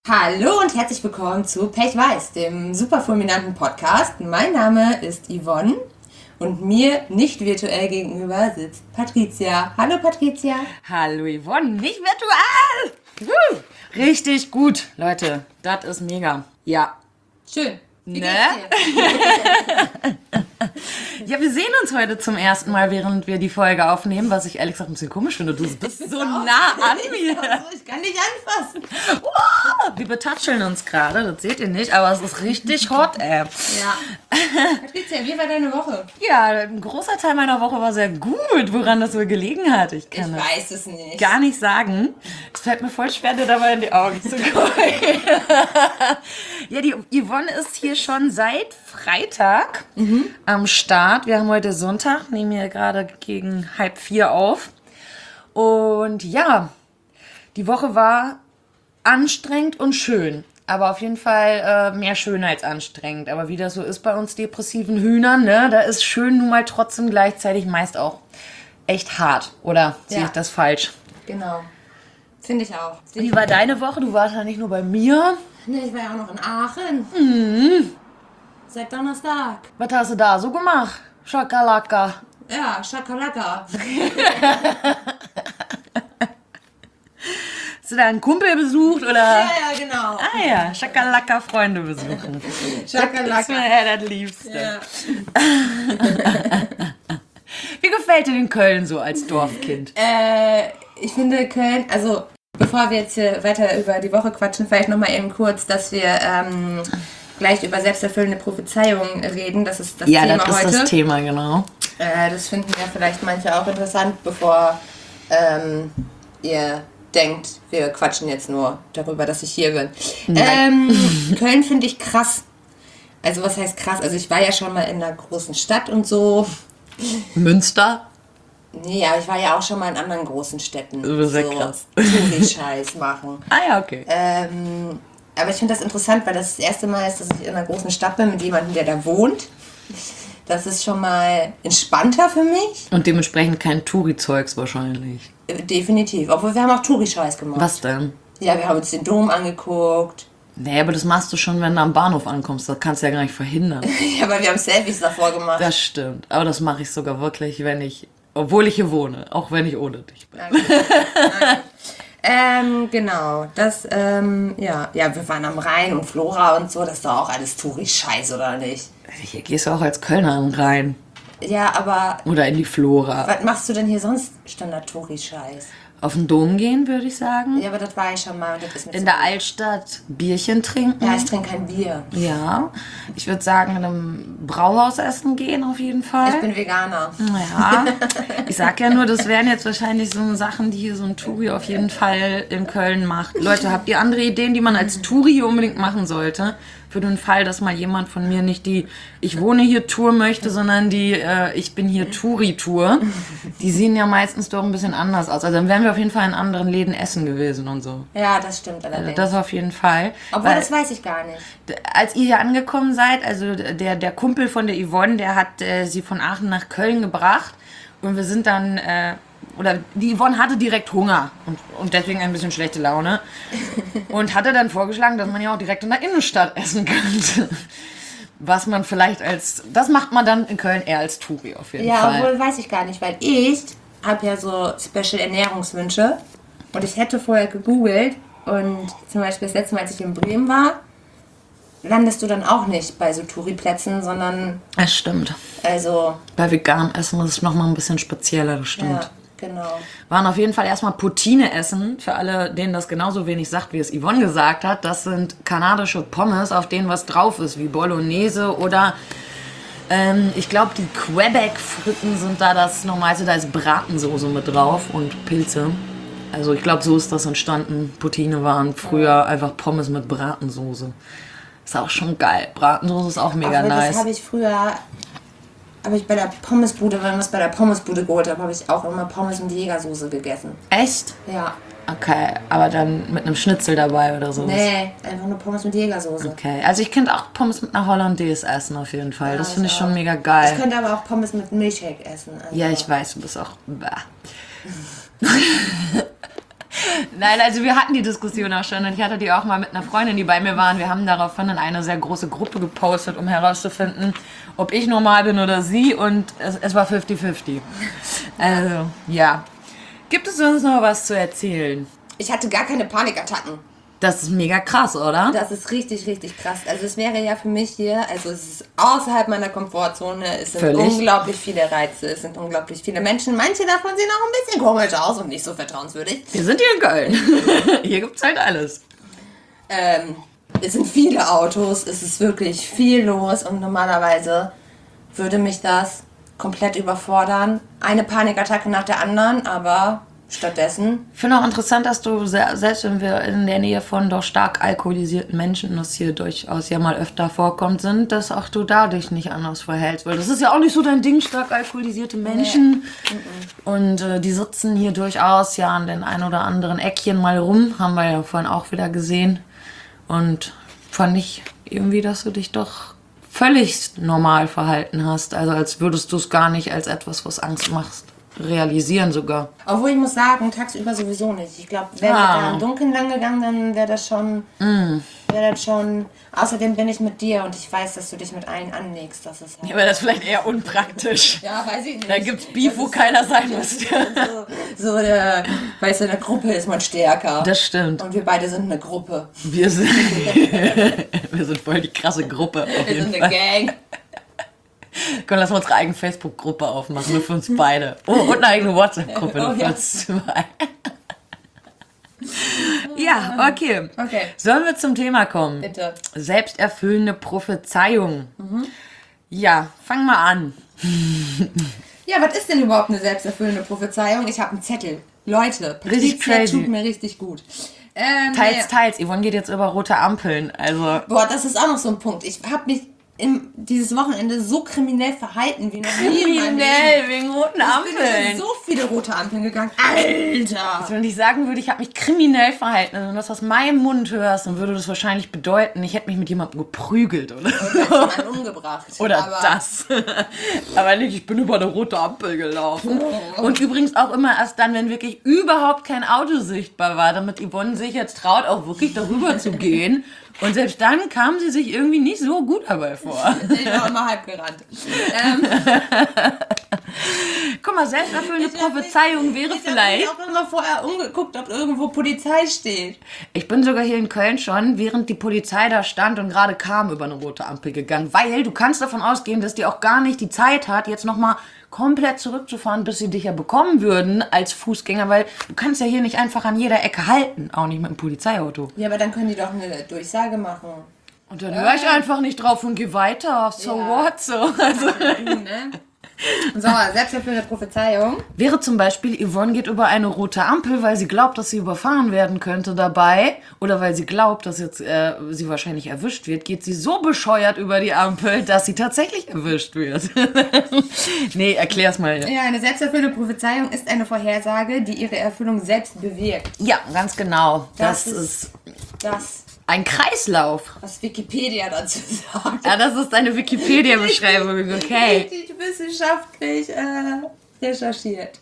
Hallo und herzlich willkommen zu Pechweiß, dem super fulminanten Podcast. Mein Name ist Yvonne und mir nicht virtuell gegenüber sitzt Patricia. Hallo Patricia. Hallo Yvonne, nicht virtuell! Richtig gut, Leute, das ist mega. Ja. Schön. Wie Ne? geht's dir? Ja, wir sehen uns heute zum ersten Mal, während wir die Folge aufnehmen, was ich ehrlich gesagt ein bisschen komisch finde. Du bist so nah an mir. Ich kann dich anfassen. Wow, wir betatscheln uns gerade, das seht ihr nicht, aber es ist richtig hot, ey. Ja. Patricia, wie war deine Woche? Ja, ein großer Teil meiner Woche war sehr gut, woran das wohl gelegen hat. Ich kann Ich das weiß es nicht. gar nicht sagen. Es fällt mir voll schwer, dir dabei in die Augen zu gucken. Ja, die Yvonne ist hier schon seit Freitag am Start. Wir haben heute Sonntag, nehmen hier gerade gegen 3:30 auf. Und ja, die Woche war anstrengend und schön. Aber auf jeden Fall mehr schön als anstrengend. Aber wie das so ist bei uns depressiven Hühnern, ne, da ist schön nun mal trotzdem gleichzeitig meist auch echt hart. Oder sehe Ja. ich das falsch? Genau. Finde ich auch. Wie war deine Woche? Du warst ja nicht nur bei mir. Nee, ich war ja auch noch in Aachen. Seit Donnerstag. Was hast du da so gemacht? Schakalaka. Ja, Schakalaka. Hast du da einen Kumpel besucht oder? Ja, genau. Ah ja, Schakalaka Freunde besuchen. Das ist Schakalaka. mir ja das Liebste. Ja. Wie gefällt dir in Köln so als Dorfkind? Ich finde Köln, also bevor wir jetzt hier weiter über die Woche quatschen, vielleicht nochmal eben kurz, dass wir gleich über selbsterfüllende Prophezeiungen reden. Das ist das Ja, Thema das ist heute. das Thema, genau. Das finden ja vielleicht manche auch interessant, bevor ihr denkt, wir quatschen jetzt nur darüber, dass ich hier bin. Köln finde ich krass. Also was heißt krass? Also ich war ja schon mal in einer großen Stadt und so. Münster? Nee, aber ich war ja auch schon mal in anderen großen Städten. Das ist ja so krass. Touri-Scheiß machen. Ah ja, okay. Aber ich finde das interessant, weil das erste Mal ist, dass ich in einer großen Stadt bin mit jemandem, der da wohnt. Das ist schon mal entspannter für mich. Und dementsprechend kein Touri-Zeugs wahrscheinlich. Definitiv. Obwohl wir haben auch Touri-Scheiß gemacht. Was denn? Ja, wir haben uns den Dom angeguckt. Nee, aber das machst du schon, wenn du am Bahnhof ankommst. Das kannst du ja gar nicht verhindern. Ja, aber wir haben Selfies davor gemacht. Das stimmt. Aber das mache ich sogar wirklich, obwohl ich hier wohne. Auch wenn ich ohne dich bin. Genau. Das, ja, wir waren am Rhein und Flora und so. Das ist doch auch alles Touri-Scheiß, oder nicht? Hier gehst du auch als Kölnerin rein. Ja, aber Oder in die Flora. was machst du denn hier sonst Standard-Touri-Scheiß? Auf den Dom gehen, würde ich sagen. Ja, aber das war ich schon mal. Und das ist mir In zu- der Altstadt Bierchen trinken. Ja, ich trinke kein Bier. Ja. Ich würde sagen, in einem Brauhaus essen gehen auf jeden Fall. Ich bin Veganer. Ja, ich sag ja nur, das wären jetzt wahrscheinlich so Sachen, die hier so ein Touri auf jeden Fall in Köln macht. Leute, habt ihr andere Ideen, die man als Touri hier unbedingt machen sollte? Für den Fall, dass mal jemand von mir nicht die Ich wohne hier Tour möchte, sondern die Ich bin hier Touri-Tour. Die sehen ja meistens doch ein bisschen anders aus. Also dann wären wir auf jeden Fall in anderen Läden essen gewesen und so. Ja, das stimmt allerdings. Das auf jeden Fall. Obwohl, Weil- das weiß ich gar nicht. als ihr hier angekommen seid, also der Kumpel von der Yvonne, der hat sie von Aachen nach Köln gebracht und wir sind dann, oder die Yvonne hatte direkt Hunger und deswegen ein bisschen schlechte Laune und hatte dann vorgeschlagen, dass man ja auch direkt in der Innenstadt essen könnte. Was man vielleicht das macht man dann in Köln eher als Touri auf jeden Ja, Fall. obwohl weiß ich gar nicht, weil ich habe ja so Special Ernährungswünsche und ich hätte vorher gegoogelt und zum Beispiel das letzte Mal, als ich in Bremen war, landest du dann auch nicht bei so Touri-Plätzen, sondern Das stimmt. also, Bei veganem Essen ist es nochmal ein bisschen spezieller, das stimmt. ja, genau. Waren auf jeden Fall erstmal Poutine essen. Für alle, denen das genauso wenig sagt, wie es Yvonne gesagt hat. Das sind kanadische Pommes, auf denen was drauf ist, wie Bolognese oder ich glaube, die Quebec-Fritten sind da das Normalste. Da ist Bratensoße mit drauf und Pilze. Also ich glaube, so ist das entstanden. Poutine waren früher einfach Pommes mit Bratensoße. Ist auch schon geil. Bratensoße ist auch mega Aber nice. das habe ich früher, bei der Pommesbude, wenn wir es bei der Pommesbude geholt haben, habe ich auch immer Pommes mit Jägersoße gegessen. Echt? Ja. Okay, aber dann mit einem Schnitzel dabei oder so. Nee, einfach nur Pommes mit Jägersoße. Okay, also ich könnte auch Pommes mit einer Hollandaise essen auf jeden Fall. Ja, das ich finde ich schon auch. mega Ich geil. könnte aber auch Pommes mit Milchshake essen. Also. Ja, ich weiß, du bist auch... Nein, also wir hatten die Diskussion auch schon und ich hatte die auch mal mit einer Freundin, die bei mir waren. Wir haben daraufhin in eine sehr große Gruppe gepostet, um herauszufinden, ob ich normal bin oder sie, und es war 50-50. Also, ja. Gibt es uns noch was zu erzählen? Ich hatte gar keine Panikattacken. Das ist mega krass, oder? Das ist richtig, richtig krass. Also es wäre ja für mich hier, also es ist außerhalb meiner Komfortzone, es sind unglaublich viele Reize, es sind unglaublich viele Menschen. Manche davon sehen auch ein bisschen komisch aus und nicht so vertrauenswürdig. Wir sind hier in Köln. Hier gibt's halt alles. Es sind viele Autos, es ist wirklich viel los und normalerweise würde mich das komplett überfordern. Eine Panikattacke nach der anderen, aber stattdessen... Ich finde auch interessant, dass du, selbst wenn wir in der Nähe von doch stark alkoholisierten Menschen, das hier durchaus ja mal öfter vorkommt, sind, dass auch du dadurch nicht anders verhältst. Weil das ist ja auch nicht so dein Ding, stark alkoholisierte Menschen. Nee. Und die sitzen hier durchaus ja an den ein oder anderen Eckchen mal rum. Haben wir ja vorhin auch wieder gesehen. Und fand ich irgendwie, dass du dich doch völlig normal verhalten hast. Also als würdest du es gar nicht als etwas, was Angst macht, realisieren sogar. Obwohl ich muss sagen, tagsüber sowieso nicht. Ich glaube, wäre ich da im Dunkeln lang gegangen, dann wäre das schon... Außerdem bin ich mit dir und ich weiß, dass du dich mit allen anlegst. Das ist halt ja, aber das ist vielleicht eher unpraktisch. Ja, weiß ich nicht. Da gibt's Beef, wo keiner sein muss. Weißt du, in der Gruppe ist man stärker. Das stimmt. Und wir beide sind eine Gruppe. Wir sind voll die krasse Gruppe. Wir sind eine Gang. Komm, lass mal unsere eigene Facebook-Gruppe aufmachen, nur für uns beide. Oh, und eine eigene WhatsApp-Gruppe, nur für uns zwei. Ja, okay. Sollen wir zum Thema kommen? Bitte. Selbsterfüllende Prophezeiung. Ja, fang mal an. Ja, was ist denn überhaupt eine selbsterfüllende Prophezeiung? Ich habe einen Zettel. Leute, Patricia tut mir richtig gut. Teils. Yvonne geht jetzt über rote Ampeln. Also. Boah, das ist auch noch so ein Punkt. Ich habe mich dieses Wochenende so kriminell verhalten wie noch nie in meinem Leben. Wegen roten Ampeln. Ich bin so viele rote Ampeln gegangen. Alter! Also wenn ich sagen würde, ich habe mich kriminell verhalten, also wenn du das aus meinem Mund hörst, dann würde das wahrscheinlich bedeuten, ich hätte mich mit jemandem geprügelt oder jemanden umgebracht. Oder das. Aber nicht, ich bin über eine rote Ampel gelaufen. Und übrigens auch immer erst dann, wenn wirklich überhaupt kein Auto sichtbar war, damit Yvonne sich jetzt traut, auch wirklich darüber zu gehen. Und selbst dann kam sie sich irgendwie nicht so gut dabei vor. Ich war immer halb gerannt. Guck mal, selbsterfüllende Prophezeiung wäre vielleicht... Ich habe auch immer vorher umgeguckt, ob irgendwo Polizei steht. Ich bin sogar hier in Köln schon, während die Polizei da stand und gerade kam, über eine rote Ampel gegangen. Weil du kannst davon ausgehen, dass die auch gar nicht die Zeit hat, jetzt nochmal komplett zurückzufahren, bis sie dich ja bekommen würden als Fußgänger, weil du kannst ja hier nicht einfach an jeder Ecke halten, auch nicht mit einem Polizeiauto. Ja, aber dann können die doch eine Durchsage machen. Und dann höre ich einfach nicht drauf und gehe weiter. So what? So. Also. So, selbsterfüllende Prophezeiung. Wäre zum Beispiel, Yvonne geht über eine rote Ampel, weil sie glaubt, dass sie überfahren werden könnte dabei. Oder weil sie glaubt, dass jetzt sie wahrscheinlich erwischt wird. Geht sie so bescheuert über die Ampel, dass sie tatsächlich erwischt wird. Nee, erklär's mal. Ja, eine selbsterfüllende Prophezeiung ist eine Vorhersage, die ihre Erfüllung selbst bewirkt. Ja, ganz genau. Das ist ein Kreislauf. Was Wikipedia dazu sagt. Ja, das ist eine Wikipedia-Beschreibung, okay. Richtig wissenschaftlich recherchiert.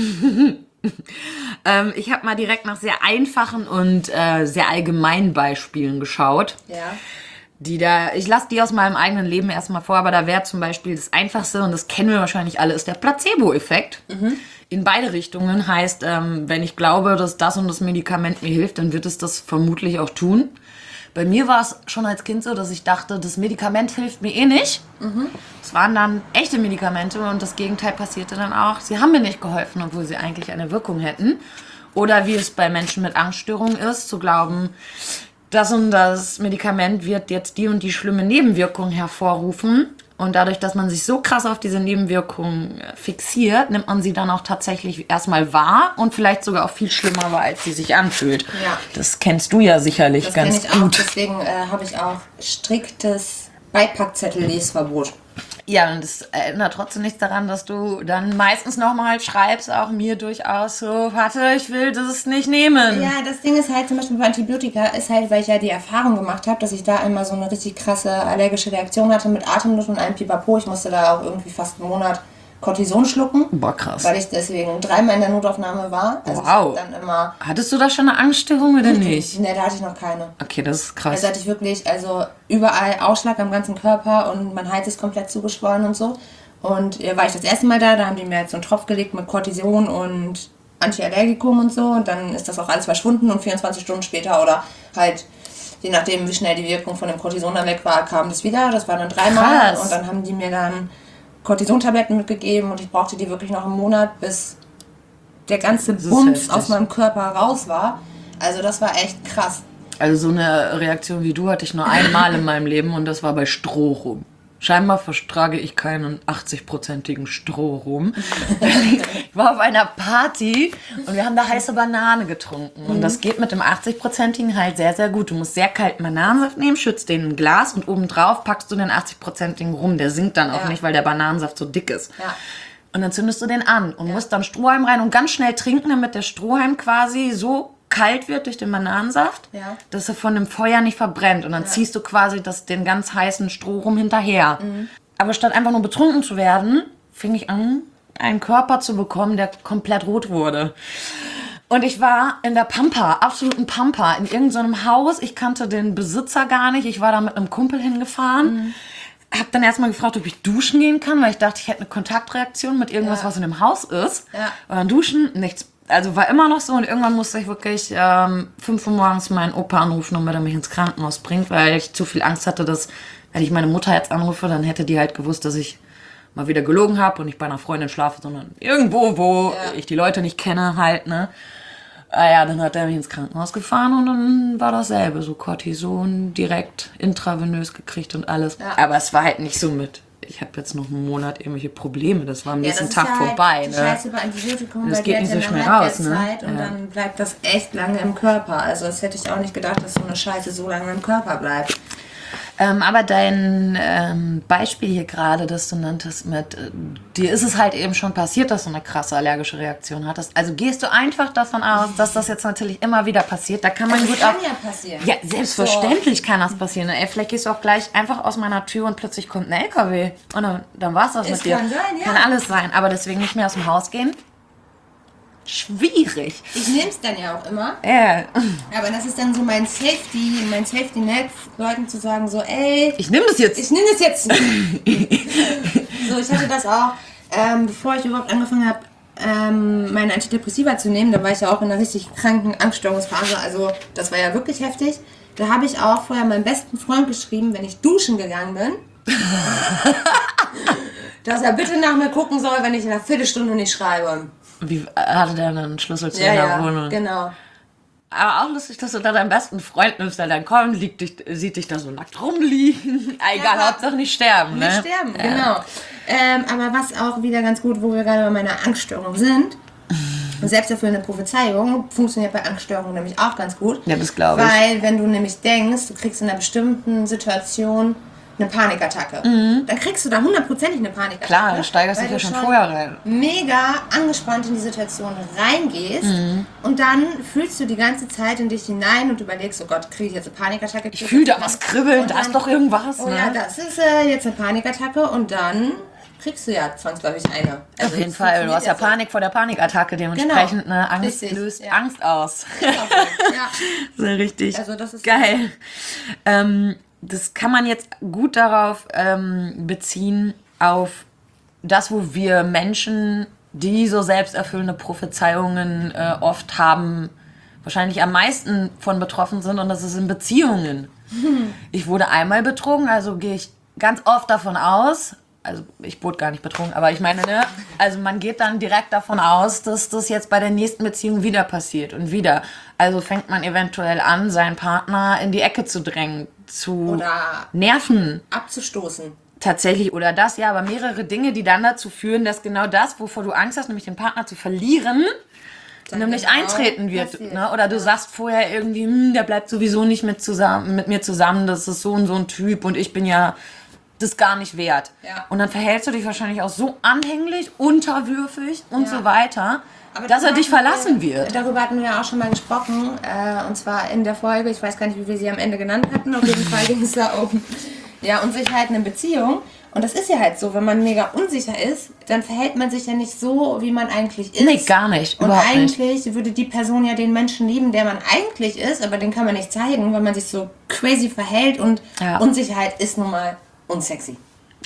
Ich habe mal direkt nach sehr einfachen und sehr allgemeinen Beispielen geschaut. Ja. Ich lasse die aus meinem eigenen Leben erstmal vor, aber da wäre zum Beispiel das Einfachste, und das kennen wir wahrscheinlich alle, ist der Placebo-Effekt. In beide Richtungen heißt, wenn ich glaube, dass das und das Medikament mir hilft, dann wird es das vermutlich auch tun. Bei mir war es schon als Kind so, dass ich dachte, das Medikament hilft mir eh nicht. Es waren dann echte Medikamente und das Gegenteil passierte dann auch. Sie haben mir nicht geholfen, obwohl sie eigentlich eine Wirkung hätten. Oder wie es bei Menschen mit Angststörungen ist, zu glauben, das und das Medikament wird jetzt die und die schlimme Nebenwirkung hervorrufen. Und dadurch, dass man sich so krass auf diese Nebenwirkungen fixiert, nimmt man sie dann auch tatsächlich erstmal wahr und vielleicht sogar auch viel schlimmer wahr, als sie sich anfühlt. Ja. Das kennst du ja sicherlich das ganz kenn ich gut. Auch, deswegen habe ich auch striktes Beipackzettel-Lesverbot. Ja, und das erinnert trotzdem nichts daran, dass du dann meistens nochmal schreibst, auch mir durchaus so, warte, ich will das nicht nehmen. Ja, das Ding ist halt zum Beispiel bei Antibiotika, ist halt, weil ich ja die Erfahrung gemacht habe, dass ich da einmal so eine richtig krasse allergische Reaktion hatte mit Atemnot und einem Pipapo. Ich musste da auch irgendwie fast einen Monat Cortison schlucken. Boah, krass. Weil ich deswegen 3-mal in der Notaufnahme war. Also Wow. ich hab dann immer... Hattest du da schon eine Angststörung oder nicht? Ne, da hatte ich noch keine. Okay, das ist krass. Also hatte ich wirklich, überall Ausschlag am ganzen Körper und mein Hals ist komplett zugeschwollen und so. Und war ich das erste Mal da haben die mir jetzt so einen Tropf gelegt mit Cortison und Antiallergikum und so. Und dann ist das auch alles verschwunden und 24 Stunden später oder halt, je nachdem wie schnell die Wirkung von dem Cortison dann weg war, kam das wieder. Das war dann 3-mal. Krass. Und dann haben die mir dann Cortisontabletten mitgegeben und ich brauchte die wirklich noch einen Monat, bis der ganze Bums aus meinem Körper raus war. Also das war echt krass. Also so eine Reaktion wie du hatte ich nur einmal in meinem Leben und das war bei Strohrum. Scheinbar vertrage ich keinen 80-prozentigen Strohrum. Ich war auf einer Party und wir haben da heiße Banane getrunken. Und das geht mit dem 80-prozentigen halt sehr, sehr gut. Du musst sehr kalten Bananensaft nehmen, schützt den in ein Glas und obendrauf packst du den 80-prozentigen rum. Der sinkt dann auch nicht, weil der Bananensaft so dick ist. Ja. Und dann zündest du den an und musst dann Strohhalm rein und ganz schnell trinken, damit der Strohhalm quasi so kalt wird durch den Bananensaft, dass er von dem Feuer nicht verbrennt. Und dann ziehst du quasi den ganz heißen Strohrum hinterher. Aber statt einfach nur betrunken zu werden, fing ich an, einen Körper zu bekommen, der komplett rot wurde. Und ich war in der Pampa, absoluten Pampa, in irgendeinem Haus. Ich kannte den Besitzer gar nicht. Ich war da mit einem Kumpel hingefahren. Hab dann erstmal gefragt, ob ich duschen gehen kann, weil ich dachte, ich hätte eine Kontaktreaktion mit irgendwas, was in dem Haus ist. Ja. Und dann duschen, nichts. Also war immer noch so und irgendwann musste ich wirklich 5 Uhr morgens meinen Opa anrufen, damit er mich ins Krankenhaus bringt, weil ich zu viel Angst hatte, dass, wenn ich meine Mutter jetzt anrufe, dann hätte die halt gewusst, dass ich mal wieder gelogen habe und nicht bei einer Freundin schlafe, sondern irgendwo, wo ich die Leute nicht kenne halt, ne. Ja, dann hat er mich ins Krankenhaus gefahren und dann war dasselbe, so Cortison direkt intravenös gekriegt und alles. Ja. Aber es war halt nicht so mit, ich habe jetzt noch einen Monat irgendwelche Probleme, das war am nächsten Tag vorbei. Die Scheiße bei Antibiotikum, das weil geht nicht so schnell raus, ne? Und dann bleibt das echt lange im Körper. Also das hätte ich auch nicht gedacht, dass so eine Scheiße so lange im Körper bleibt. Aber dein Beispiel hier gerade, das du nanntest mit, dir ist es halt eben schon passiert, dass du eine krasse allergische Reaktion hattest. Also gehst du einfach davon aus, dass das jetzt natürlich immer wieder passiert. Da kann man gut kann ja passieren. Ja, selbstverständlich kann das passieren. Ey, vielleicht gehst du auch gleich einfach aus meiner Tür und plötzlich kommt ein LKW. Und dann war es das mit dir. Kann sein, ja. Kann alles sein. Aber deswegen nicht mehr aus dem Haus gehen. Schwierig. Ich nehme es dann ja auch immer. Ja. Aber das ist dann so mein Safety-Net, Leuten zu sagen so, ey... Ich nehme das jetzt. So, ich hatte das auch, bevor ich überhaupt angefangen habe, meine Antidepressiva zu nehmen. Da war ich ja auch in einer richtig kranken Angststörungsphase. Also das war ja wirklich heftig. Da habe ich auch vorher meinem besten Freund geschrieben, wenn ich duschen gegangen bin, dass er bitte nach mir gucken soll, wenn ich in einer Viertelstunde nicht schreibe. Wie hatte der einen Schlüssel zu deiner Wohnung? Ja, genau. Aber auch lustig, dass du da deinen besten Freund nimmst, der dann kommt, sieht dich da so nackt rumliegen. Egal, Hauptsache nicht sterben, ne? Nicht sterben, genau. Aber was auch wieder ganz gut, wo wir gerade bei meiner Angststörung sind, selbsterfüllende Prophezeiung funktioniert bei Angststörungen nämlich auch ganz gut. Ja, das glaube ich. Weil wenn du nämlich denkst, du kriegst in einer bestimmten Situation eine Panikattacke. Dann kriegst du da 100%ig eine Panikattacke. Klar, du steigerst dich ja schon vorher rein. Mega angespannt in die Situation reingehst und dann fühlst du die ganze Zeit in dich hinein und überlegst, oh Gott, kriege ich jetzt eine Panikattacke? Ich fühle da was kribbeln, da ist doch irgendwas. Oh ja, das ist jetzt eine Panikattacke und dann kriegst du ja zwangsläufig eine. Also auf jeden Fall, du hast ja Panik vor der Panikattacke, dementsprechend eine Angst löst Angst aus. Ja. Sehr richtig. Also das ist geil. Das kann man jetzt gut darauf beziehen, auf das, wo wir Menschen, die so selbsterfüllende Prophezeiungen oft haben, wahrscheinlich am meisten von betroffen sind, und das ist in Beziehungen. Ich wurde einmal betrogen, also gehe ich ganz oft davon aus, also ich wurde gar nicht betrogen, aber ich meine, ne, also man geht dann direkt davon aus, dass das jetzt bei der nächsten Beziehung wieder passiert und wieder. Also fängt man eventuell an, seinen Partner in die Ecke zu drängen, zu nerven. Abzustoßen. Tatsächlich, oder das, ja, aber mehrere Dinge, die dann dazu führen, dass genau das, wovor du Angst hast, nämlich den Partner zu verlieren, dann nämlich eintreten wird. Ne? Oder du sagst vorher irgendwie, der bleibt sowieso nicht mit mir zusammen, das ist so und so ein Typ und ich bin ja das gar nicht wert. Ja. Und dann verhältst du dich wahrscheinlich auch so anhänglich, unterwürfig und so weiter, aber dass er dich verlassen wird. Darüber hatten wir ja auch schon mal gesprochen, und zwar in der Folge, ich weiß gar nicht, wie wir sie am Ende genannt hatten, auf jeden Fall ging es da um Ja, Unsicherheit in einer Beziehung. Und das ist ja halt so, wenn man mega unsicher ist, dann verhält man sich ja nicht so, wie man eigentlich ist. Nee, gar nicht. Und Überhaupt eigentlich nicht. würde die Person ja den Menschen lieben, der man eigentlich ist, aber den kann man nicht zeigen, weil man sich so crazy verhält und Unsicherheit ist nun mal unsexy.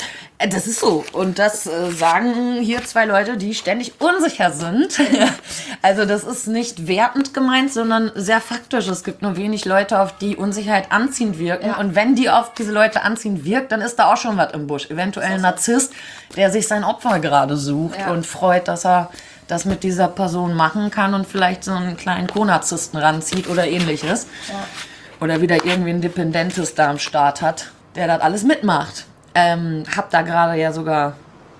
Das ist so. Und das sagen hier 2 Leute, die ständig unsicher sind. Also das ist nicht wertend gemeint, sondern sehr faktisch. Es gibt nur wenig Leute, auf die Unsicherheit anziehend wirken. Ja. Und wenn die auf diese Leute anziehend wirkt, dann ist da auch schon was im Busch. Eventuell ein Narzisst, der sich sein Opfer gerade sucht und freut, dass er das mit dieser Person machen kann und vielleicht so einen kleinen Co-Narzissten ranzieht oder ähnliches. Ja. Oder wieder irgendwie ein Dependentes da am Start hat, der das alles mitmacht. Hab da gerade ja sogar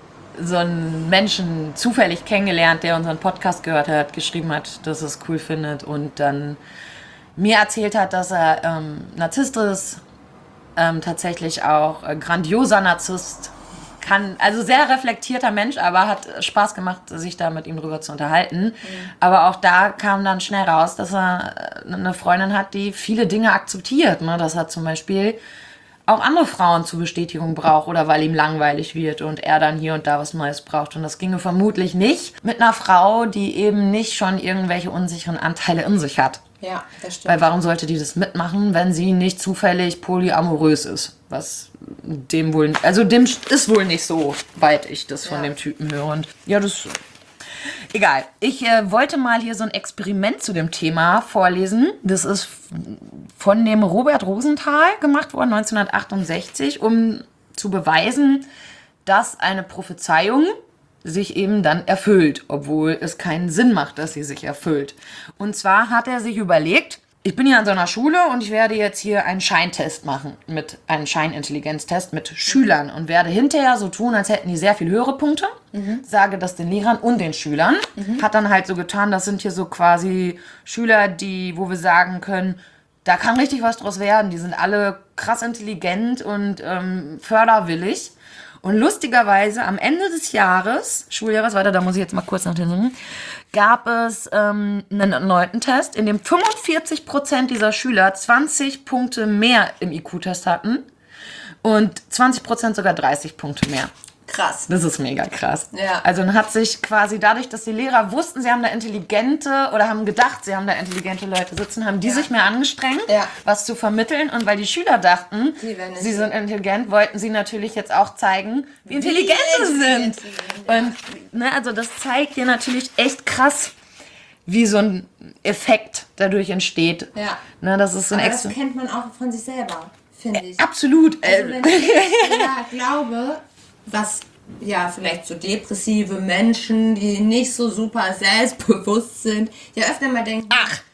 so einen Menschen zufällig kennengelernt, der unseren Podcast gehört hat, geschrieben hat, dass er es cool findet und dann mir erzählt hat, dass er Narzisst ist, tatsächlich auch grandioser Narzisst, also sehr reflektierter Mensch, aber hat Spaß gemacht, sich da mit ihm drüber zu unterhalten. Mhm. Aber auch da kam dann schnell raus, dass er eine Freundin hat, die viele Dinge akzeptiert, ne? Dass er zum Beispiel auch andere Frauen zur Bestätigung braucht oder weil ihm langweilig wird und er dann hier und da was Neues braucht. Und das ginge vermutlich nicht mit einer Frau, die eben nicht schon irgendwelche unsicheren Anteile in sich hat. Ja, das stimmt. Weil warum sollte die das mitmachen, wenn sie nicht zufällig polyamorös ist? Was dem wohl, also dem ist wohl nicht so, weit ich das von dem Typen höre. Und ja, das... Egal. Ich wollte mal hier so ein Experiment zu dem Thema vorlesen. Das ist von dem Robert Rosenthal gemacht worden, 1968, um zu beweisen, dass eine Prophezeiung sich eben dann erfüllt, obwohl es keinen Sinn macht, dass sie sich erfüllt. Und zwar hat er sich überlegt, ich bin hier an so einer Schule und ich werde jetzt hier einen Scheintest machen, einen Scheinintelligenztest mit Schülern und werde hinterher so tun, als hätten die sehr viel höhere Punkte, sage das den Lehrern und den Schülern, hat dann halt so getan, das sind hier so quasi Schüler, wo wir sagen können, da kann richtig was draus werden, die sind alle krass intelligent und förderwillig. Und lustigerweise am Ende des Schuljahres, weiter, da muss ich jetzt mal kurz nach den Sinn, gab es einen erneuten Test, in dem 45% dieser Schüler 20 Punkte mehr im IQ-Test hatten und 20% sogar 30 Punkte mehr. Krass. Das ist mega krass. Ja. Also dann hat sich quasi dadurch, dass die Lehrer wussten, sie haben da intelligente oder haben gedacht, sie haben da intelligente Leute sitzen, haben die sich mehr angestrengt, was zu vermitteln. Und weil die Schüler dachten, sie sind intelligent, wollten sie natürlich jetzt auch zeigen, wie intelligent sie sind. Und also das zeigt dir natürlich echt krass, wie so ein Effekt dadurch entsteht. Ja. Das ist so ein das kennt man auch von sich selber, finde ich. Absolut. Also wenn ich glaube, was ja vielleicht so depressive Menschen, die nicht so super selbstbewusst sind, ja öfter mal denken,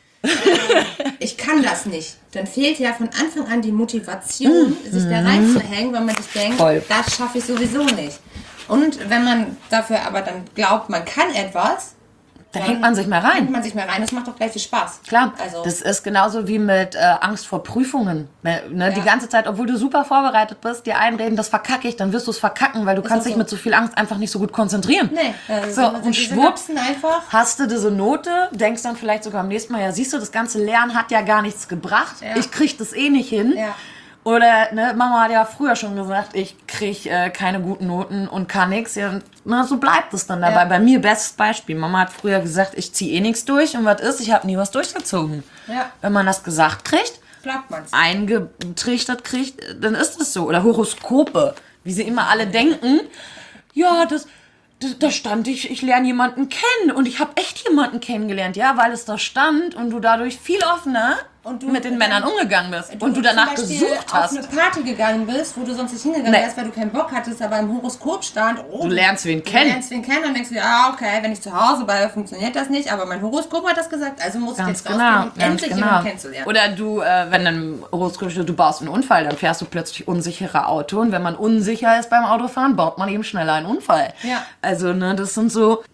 ich kann das nicht. Dann fehlt ja von Anfang an die Motivation, sich da reinzuhängen, weil man sich denkt, das schaffe ich sowieso nicht. Und wenn man dafür aber dann glaubt, man kann etwas, dann hängt man sich mal rein. Das macht doch gleich viel Spaß. Klar, das ist genauso wie mit Angst vor Prüfungen. Die ganze Zeit, obwohl du super vorbereitet bist, dir einreden, das verkacke ich, dann wirst du es verkacken, weil du kannst dich mit so viel Angst einfach nicht so gut konzentrieren. Nee, und schwupps, hast du diese Note, denkst dann vielleicht sogar am nächsten Mal, ja siehst du, das ganze Lernen hat ja gar nichts gebracht, ich krieg das eh nicht hin. Ja. Oder, Mama hat ja früher schon gesagt, ich krieg keine guten Noten und kann nichts. Ja, so bleibt es dann dabei. Ja. Bei mir, bestes Beispiel. Mama hat früher gesagt, ich ziehe eh nichts durch und was ist, ich habe nie was durchgezogen. Ja. Wenn man das gesagt kriegt, eingetrichtert kriegt, dann ist es so. Oder Horoskope, wie sie immer alle denken. Ja, da stand ich lerne jemanden kennen und ich habe echt jemanden kennengelernt, ja, weil es da stand und du dadurch viel offener mit den Männern umgegangen bist und du danach gesucht hast. Auf eine Party gegangen bist, wo du sonst nicht hingegangen wärst, weil du keinen Bock hattest, aber im Horoskop stand, du lernst wen kennen. Und denkst du, ja, okay, wenn ich zu Hause bleibe, funktioniert das nicht, aber mein Horoskop hat das gesagt, also muss ich jetzt rausgehen, um endlich jemanden kennenzulernen. Oder du, wenn ein Horoskop steht, du baust einen Unfall, dann fährst du plötzlich unsicherer Auto und wenn man unsicher ist beim Autofahren, baut man eben schneller einen Unfall. Ja. Also, das sind so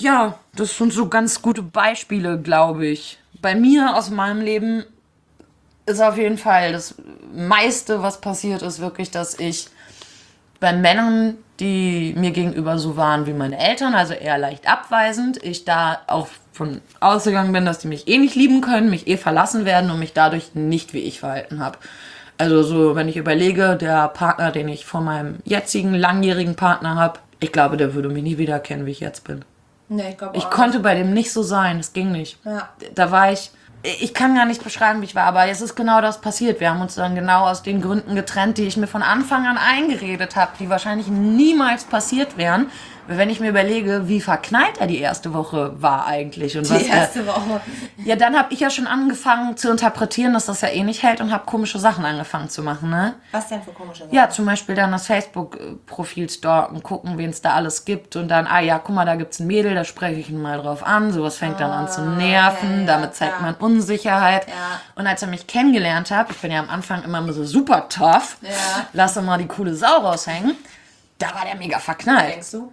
ganz gute Beispiele, glaube ich. Bei mir aus meinem Leben ist auf jeden Fall das meiste, was passiert ist, wirklich, dass ich bei Männern, die mir gegenüber so waren wie meine Eltern, also eher leicht abweisend, ich da auch von ausgegangen bin, dass die mich eh nicht lieben können, mich eh verlassen werden und mich dadurch nicht wie ich verhalten habe. Also so, wenn ich überlege, der Partner, den ich von meinem jetzigen langjährigen Partner habe, ich glaube, der würde mich nie wieder kennen, wie ich jetzt bin. Nee, ich glaube Ich konnte bei dem nicht so sein, das ging nicht. Ja. Da war ich kann gar nicht beschreiben, wie ich war, aber es ist genau das passiert. Wir haben uns dann genau aus den Gründen getrennt, die ich mir von Anfang an eingeredet habe, die wahrscheinlich niemals passiert wären. Wenn ich mir überlege, wie verknallt er die erste Woche war eigentlich. Und Die erste Woche. Ja, dann habe ich ja schon angefangen zu interpretieren, dass das ja eh nicht hält und habe komische Sachen angefangen zu machen, ne? Was denn für komische Sachen? Ja, zum Beispiel dann das Facebook-Profil stalken, gucken, wen es da alles gibt und dann, ja, guck mal, da gibt's ein Mädel, da spreche ich ihn mal drauf an. Sowas fängt dann an zu nerven, damit zeigt man Unsicherheit. Ja. Und als er mich kennengelernt hat, ich bin ja am Anfang immer so super tough, lasse mal die coole Sau raushängen, da war der mega verknallt. Denkst du?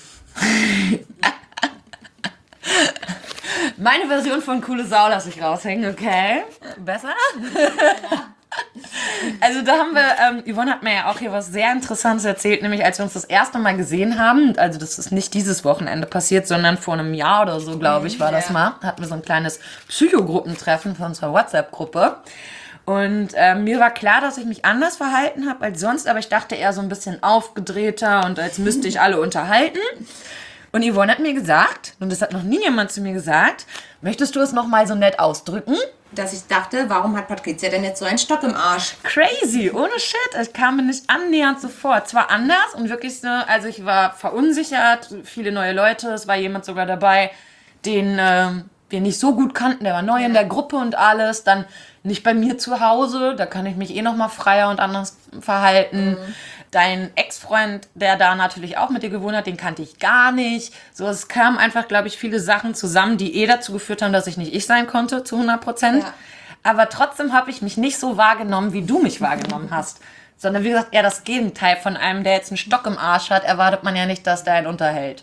Meine Version von coole Sau lasse ich raushängen, okay? Besser? Also da haben wir, Yvonne hat mir ja auch hier was sehr Interessantes erzählt, nämlich als wir uns das erste Mal gesehen haben, also das ist nicht dieses Wochenende passiert, sondern vor einem Jahr oder so, glaube ich, war das mal, hatten wir so ein kleines Psychogruppentreffen von unserer WhatsApp-Gruppe. Und mir war klar, dass ich mich anders verhalten habe als sonst, aber ich dachte eher so ein bisschen aufgedrehter und als müsste ich alle unterhalten. Und Yvonne hat mir gesagt, und das hat noch nie jemand zu mir gesagt, möchtest du es nochmal so nett ausdrücken? Dass ich dachte, warum hat Patricia denn jetzt so einen Stock im Arsch? Crazy, ohne Shit. Es kam mir nicht annähernd so vor. Zwar anders und wirklich so, also ich war verunsichert, viele neue Leute, es war jemand sogar dabei, den wir nicht so gut kannten, der war neu in der Gruppe und alles, dann nicht bei mir zu Hause, da kann ich mich noch mal freier und anders verhalten. Dein Ex-Freund, der da natürlich auch mit dir gewohnt hat, den kannte ich gar nicht. So, es kamen einfach, glaube ich, viele Sachen zusammen, die dazu geführt haben, dass ich nicht ich sein konnte, zu 100%. Ja. Aber trotzdem habe ich mich nicht so wahrgenommen, wie du mich wahrgenommen hast. Sondern wie gesagt, eher das Gegenteil. Von einem, der jetzt einen Stock im Arsch hat, erwartet man ja nicht, dass der einen unterhält.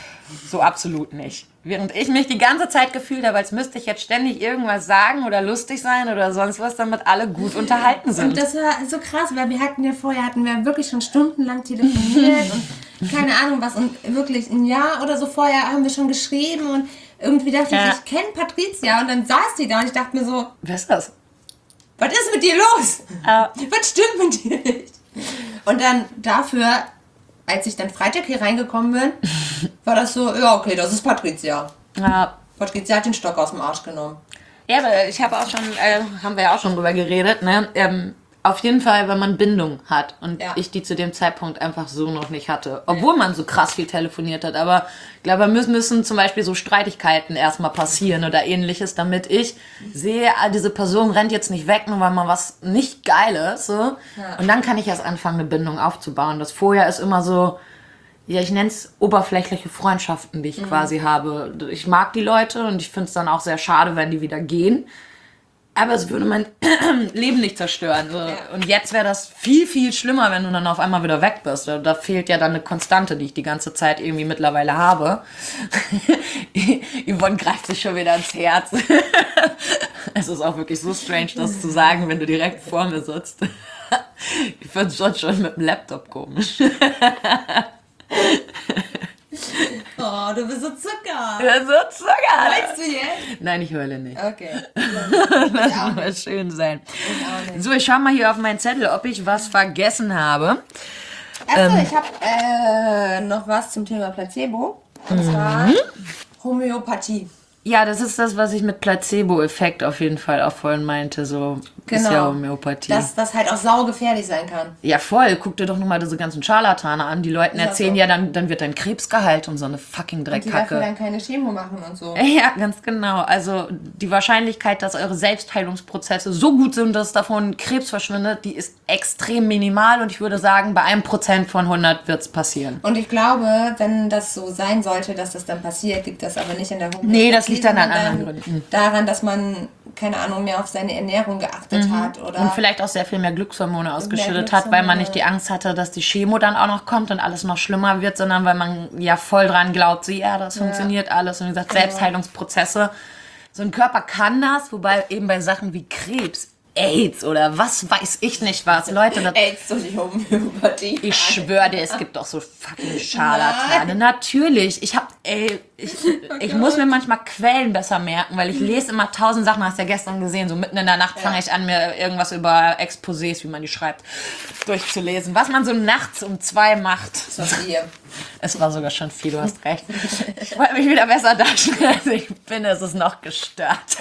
So absolut nicht. Während ich mich die ganze Zeit gefühlt habe, als müsste ich jetzt ständig irgendwas sagen oder lustig sein oder sonst was, damit alle gut unterhalten sind. Und das war so krass, weil wir hatten wirklich schon stundenlang telefoniert und keine Ahnung was. Und wirklich ein Jahr oder so vorher haben wir schon geschrieben und irgendwie dachte ich kenne Patricia. Und dann saß die da und ich dachte mir so, wer ist das? Was ist mit dir los? Was stimmt mit dir nicht? Und dann dafür, als ich dann Freitag hier reingekommen bin, war das so, ja okay, das ist Patricia. Ja. Patricia hat den Stock aus dem Arsch genommen. Ja, aber ich habe auch schon, haben wir ja auch schon drüber geredet, ne? Auf jeden Fall, wenn man Bindung hat und ich die zu dem Zeitpunkt einfach so noch nicht hatte. Obwohl man so krass viel telefoniert hat. Aber ich glaube, müssen zum Beispiel so Streitigkeiten erstmal passieren oder ähnliches, damit ich sehe, diese Person rennt jetzt nicht weg, nur weil mal was nicht Geiles. So. Ja. Und dann kann ich erst anfangen, eine Bindung aufzubauen. Das vorher ist immer so, ja, ich nenne es oberflächliche Freundschaften, die ich quasi habe. Ich mag die Leute und ich finde es dann auch sehr schade, wenn die wieder gehen. Aber es würde mein Leben nicht zerstören. So. Ja. Und jetzt wäre das viel, viel schlimmer, wenn du dann auf einmal wieder weg bist. Da fehlt ja dann eine Konstante, die ich die ganze Zeit irgendwie mittlerweile habe. Yvonne greift sich schon wieder ins Herz. Es ist auch wirklich so strange, das zu sagen, wenn du direkt vor mir sitzt. Ich finde es schon mit dem Laptop komisch. Oh, du bist so Zucker. Ja, so Zucker. Heulst du jetzt? Nein, ich heule nicht. Okay. Lass mal schön sein. So, ich schau mal hier auf meinen Zettel, ob ich was vergessen habe. Achso, ich habe noch was zum Thema Placebo. Und zwar Homöopathie. Ja, das ist das, was ich mit Placebo-Effekt auf jeden Fall auch vorhin meinte. So ist ja Homöopathie. Dass das halt auch saugefährlich sein kann. Ja, voll. Guck dir doch nur mal diese ganzen Scharlatane an. Die Leute erzählen so. Ja, dann wird dein Krebs geheilt und so eine fucking Dreckkacke. Und die dafür dann keine Chemo machen und so. Ja, ganz genau. Also die Wahrscheinlichkeit, dass eure Selbstheilungsprozesse so gut sind, dass davon Krebs verschwindet, die ist extrem minimal. Und ich würde sagen, bei 1% von 100 wird es passieren. Und ich glaube, wenn das so sein sollte, dass das dann passiert, liegt das aber nicht in der Homöopathie. Nee, das liegt dann an anderen Gründen. Daran, dass man, keine Ahnung, mehr auf seine Ernährung geachtet hat. Oder und vielleicht auch sehr viel mehr Glückshormone ausgeschüttet hat, weil man nicht die Angst hatte, dass die Chemo dann auch noch kommt und alles noch schlimmer wird, sondern weil man ja voll dran glaubt, so ja, das funktioniert alles. Und wie gesagt, Selbstheilungsprozesse. So ein Körper kann das, wobei eben bei Sachen wie Krebs, AIDS oder was weiß ich nicht was. Leute, das AIDS durch die Homöopathie. Ich schwöre dir, es gibt doch so fucking Scharlatane. Natürlich. Ich habe Ey, ich muss mir manchmal Quellen besser merken, weil ich lese immer 1000 Sachen, hast du ja gestern gesehen, so mitten in der Nacht fange ich an, mir irgendwas über Exposés, wie man die schreibt, durchzulesen. Was man so nachts um 2 macht. Das war viel. Es war sogar schon viel, du hast recht. Ich wollte mich wieder besser darstellen, als ich bin, es ist noch gestört.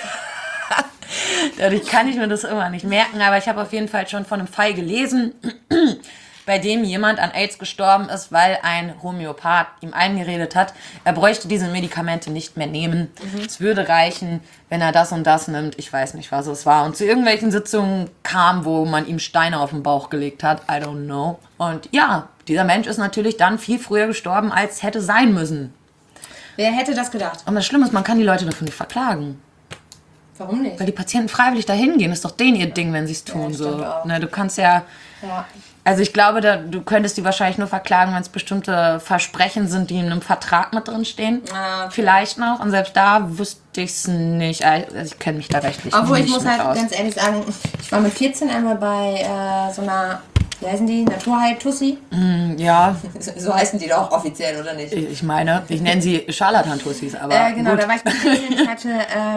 Dadurch kann ich mir das immer nicht merken, aber ich habe auf jeden Fall schon von einem Fall gelesen, bei dem jemand an AIDS gestorben ist, weil ein Homöopath ihm eingeredet hat, er bräuchte diese Medikamente nicht mehr nehmen. Es würde reichen, wenn er das und das nimmt. Ich weiß nicht, was es war. Und zu irgendwelchen Sitzungen kam, wo man ihm Steine auf den Bauch gelegt hat. I don't know. Und ja, dieser Mensch ist natürlich dann viel früher gestorben, als hätte sein müssen. Wer hätte das gedacht? Und das Schlimme ist, man kann die Leute dafür nicht verklagen. Warum nicht? Weil die Patienten freiwillig dahin gehen. Das ist doch denen ihr Ding, wenn sie es tun. Ja, so. auch. Ne, du kannst ja... Also ich glaube, du könntest die wahrscheinlich nur verklagen, wenn es bestimmte Versprechen sind, die in einem Vertrag mit drin stehen. Okay. Vielleicht noch. Und selbst da wüsste ich es nicht. Also ich kenne mich da rechtlich Obwohl nicht ich muss mit halt aus. ganz ehrlich sagen, ich war mit 14 einmal bei so einer, wie heißen die, Naturheil-Tussi. Ja, So heißen die doch offiziell, oder nicht? ich meine, ich nenne sie Scharlatan-Tussis, aber Genau, gut. da war ich mit 14. Ich hatte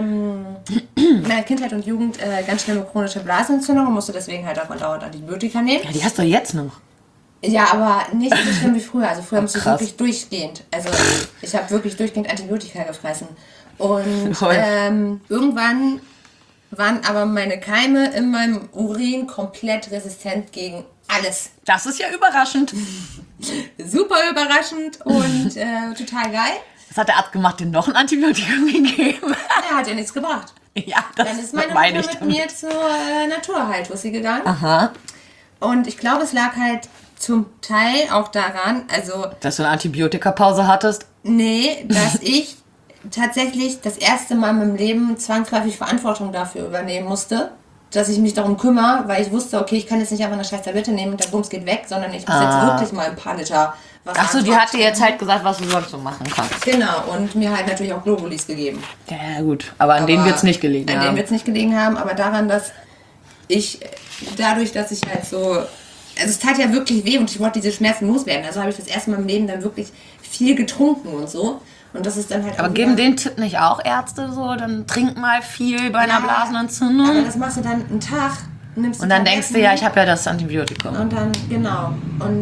in meiner Kindheit und Jugend ganz schlimme chronische Blasenentzündung und musste deswegen halt auch dauernd Antibiotika nehmen. Ja, die hast du jetzt noch. Ja, aber nicht so schlimm wie früher. Also früher musste ich krass. wirklich durchgehend. Also ich habe wirklich durchgehend Antibiotika gefressen. Und Toll. irgendwann waren aber meine Keime in meinem Urin komplett resistent gegen alles. Das ist ja überraschend. Super überraschend und total geil. Was hat der Arzt gemacht? Den noch ein Antibiotikum gegeben? Er hat ja nichts gebracht. Ja, das Dann ist meine meine Mutter ich mit damit. mir zur Naturheiltussi gegangen. Aha. Und ich glaube, es lag halt zum Teil auch daran, also Dass du eine Antibiotikapause hattest? nee, dass ich tatsächlich das erste Mal in meinem Leben zwangsläufig Verantwortung dafür übernehmen musste, dass ich mich darum kümmere, weil ich wusste, okay, ich kann jetzt nicht einfach eine scheiß Tablette nehmen und der Bums geht weg, sondern ich muss jetzt wirklich mal ein paar Liter was Achso, die anfangen. hat dir jetzt halt gesagt, was du sonst so machen kannst. Genau, und mir halt natürlich auch Globulis gegeben. Ja, gut. Aber an denen wird es nicht gelegen An haben. denen wird es nicht gelegen haben, aber daran, dass ich, dadurch, dass ich halt so, also es tat ja wirklich weh und ich wollte diese Schmerzen loswerden. Also habe ich das erste Mal im Leben dann wirklich viel getrunken und so. Und das ist dann halt Aber auch geben wieder- den Tipp nicht auch Ärzte so? Dann trink mal viel bei einer Blasenentzündung. Aber das machst du dann einen Tag. Nimmst Und dann denkst du, ja, ich habe ja das Antibiotikum. Und dann, genau. Und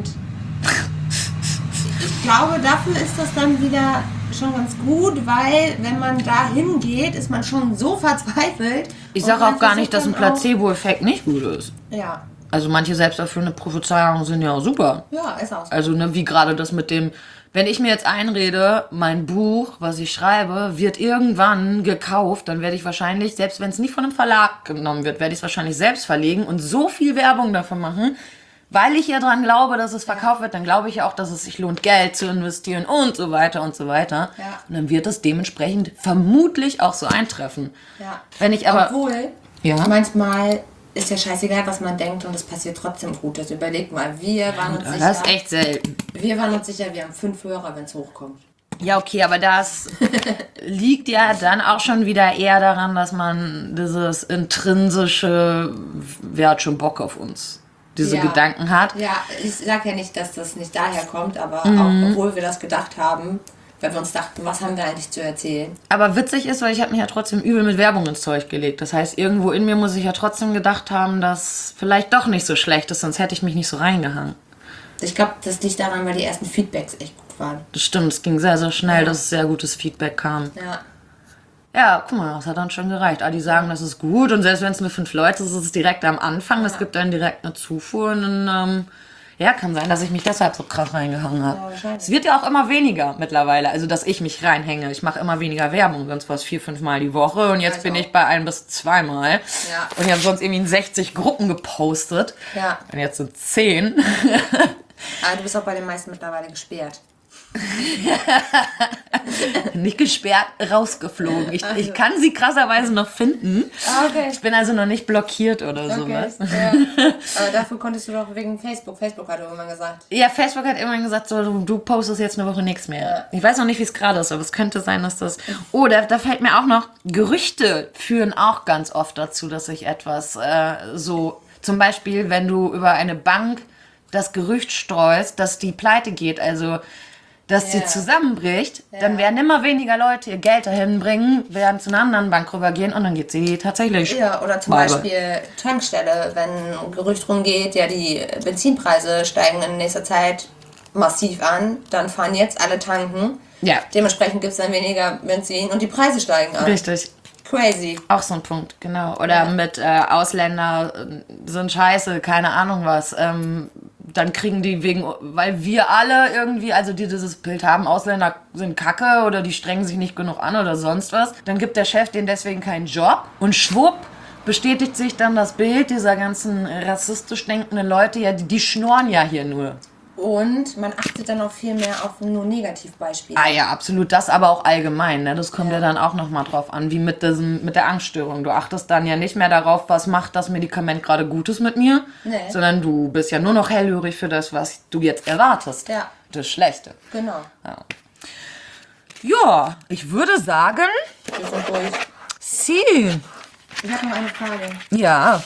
ich glaube, dafür ist das dann wieder schon ganz gut, weil wenn man da hingeht, ist man schon so verzweifelt. Ich Und sage man auch gar nicht, dass ein versucht dann Placebo-Effekt nicht gut ist. auch- Ja, Also manche selbsterfüllende Prophezeiungen sind ja auch super. ja, ist auch so. Also ne, wie gerade das mit dem, wenn ich mir jetzt einrede, mein Buch, was ich schreibe, wird irgendwann gekauft, dann werde ich wahrscheinlich, selbst wenn es nicht von einem Verlag genommen wird, werde ich es wahrscheinlich selbst verlegen und so viel Werbung davon machen, weil ich ja dran glaube, dass es verkauft wird, dann glaube ich ja auch, dass es sich lohnt, Geld zu investieren und so weiter und so weiter. Ja. Und dann wird es dementsprechend vermutlich auch so eintreffen. Ja. Wenn ich aber... Obwohl, Ja. manchmal ist ja scheißegal, was man denkt und es passiert trotzdem gut. Also überleg mal, wir waren uns Das sicher, ist echt selten. wir haben 5 Hörer, wenn es hochkommt. Ja, okay, aber das liegt ja dann auch schon wieder eher daran, dass man dieses intrinsische, wer hat schon Bock auf uns, diese Ja. Gedanken hat. Ja, ich sag ja nicht, dass das nicht daher kommt, aber Mhm. auch obwohl wir das gedacht haben, weil wir uns dachten, was haben wir eigentlich zu erzählen? Aber witzig ist, weil ich habe mich ja trotzdem übel mit Werbung ins Zeug gelegt. Das heißt, irgendwo in mir muss ich ja trotzdem gedacht haben, dass vielleicht doch nicht so schlecht ist, sonst hätte ich mich nicht so reingehangen. Ich glaube, das liegt daran, weil die ersten Feedbacks echt gut waren. Das stimmt, es ging sehr, sehr schnell, dass sehr gutes Feedback kam. Ja. Ja, guck mal, das hat dann schon gereicht. Die sagen, das ist gut und selbst wenn es nur 5 Leute ist, ist es direkt am Anfang. Das gibt dann direkt eine Zufuhr und dann, ja, kann sein, dass ich mich deshalb so krass reingehangen habe. Ja, wahrscheinlich. Es wird ja auch immer weniger mittlerweile, also dass ich mich reinhänge. Ich mache immer weniger Werbung, sonst war es 4-5 Mal die Woche und jetzt ich bin auch. ich bei 1 bis 2 Mal. Ja. Und ich habe sonst irgendwie in 60 Gruppen gepostet. Ja. Und jetzt sind 10. Aber du bist auch bei den meisten mittlerweile gesperrt. Nicht gesperrt, rausgeflogen. Ich kann sie krasserweise noch finden. Okay. Ich bin also noch nicht blockiert oder sowas. Ja. Aber dafür konntest du doch wegen Facebook. Facebook hat irgendwann gesagt. Ja, Facebook hat irgendwann gesagt, so, du postest jetzt eine Woche nichts mehr. Ich weiß noch nicht, wie es gerade ist, aber es könnte sein, dass das... Oh, da fällt mir auch noch, Gerüchte führen auch ganz oft dazu, dass sich etwas so... Zum Beispiel, wenn du über eine Bank das Gerücht streust, dass die pleite geht. Also dass die zusammenbricht, dann werden immer weniger Leute ihr Geld dahin bringen, werden zu einer anderen Bank rübergehen und dann geht sie tatsächlich. Ja, oder zum Beispiel Tankstelle, wenn ein Gerücht rumgeht, ja, die Benzinpreise steigen in nächster Zeit massiv an, dann fahren jetzt alle tanken. Ja. Dementsprechend gibt es dann weniger Benzin und die Preise steigen an. Richtig. Crazy. Auch so ein Punkt, genau. Oder mit Ausländer sind scheiße, keine Ahnung was. Dann kriegen die weil wir alle irgendwie, also die dieses Bild haben, Ausländer sind kacke oder die strengen sich nicht genug an oder sonst was, dann gibt der Chef denen deswegen keinen Job und schwupp bestätigt sich dann das Bild dieser ganzen rassistisch denkenden Leute, ja, die schnorren ja hier nur. Und man achtet dann auch viel mehr auf nur Negativbeispiele. Ah ja, absolut, das aber auch allgemein, ne? Das kommt ja dann auch nochmal drauf an, wie mit der Angststörung. Du achtest dann ja nicht mehr darauf, was macht das Medikament gerade Gutes mit mir, sondern du bist ja nur noch hellhörig für das, was du jetzt erwartest. Ja. Das Schlechte. Genau. Ja, ich würde sagen, Wir sind durch. sí. Ich habe noch eine Frage. Ja.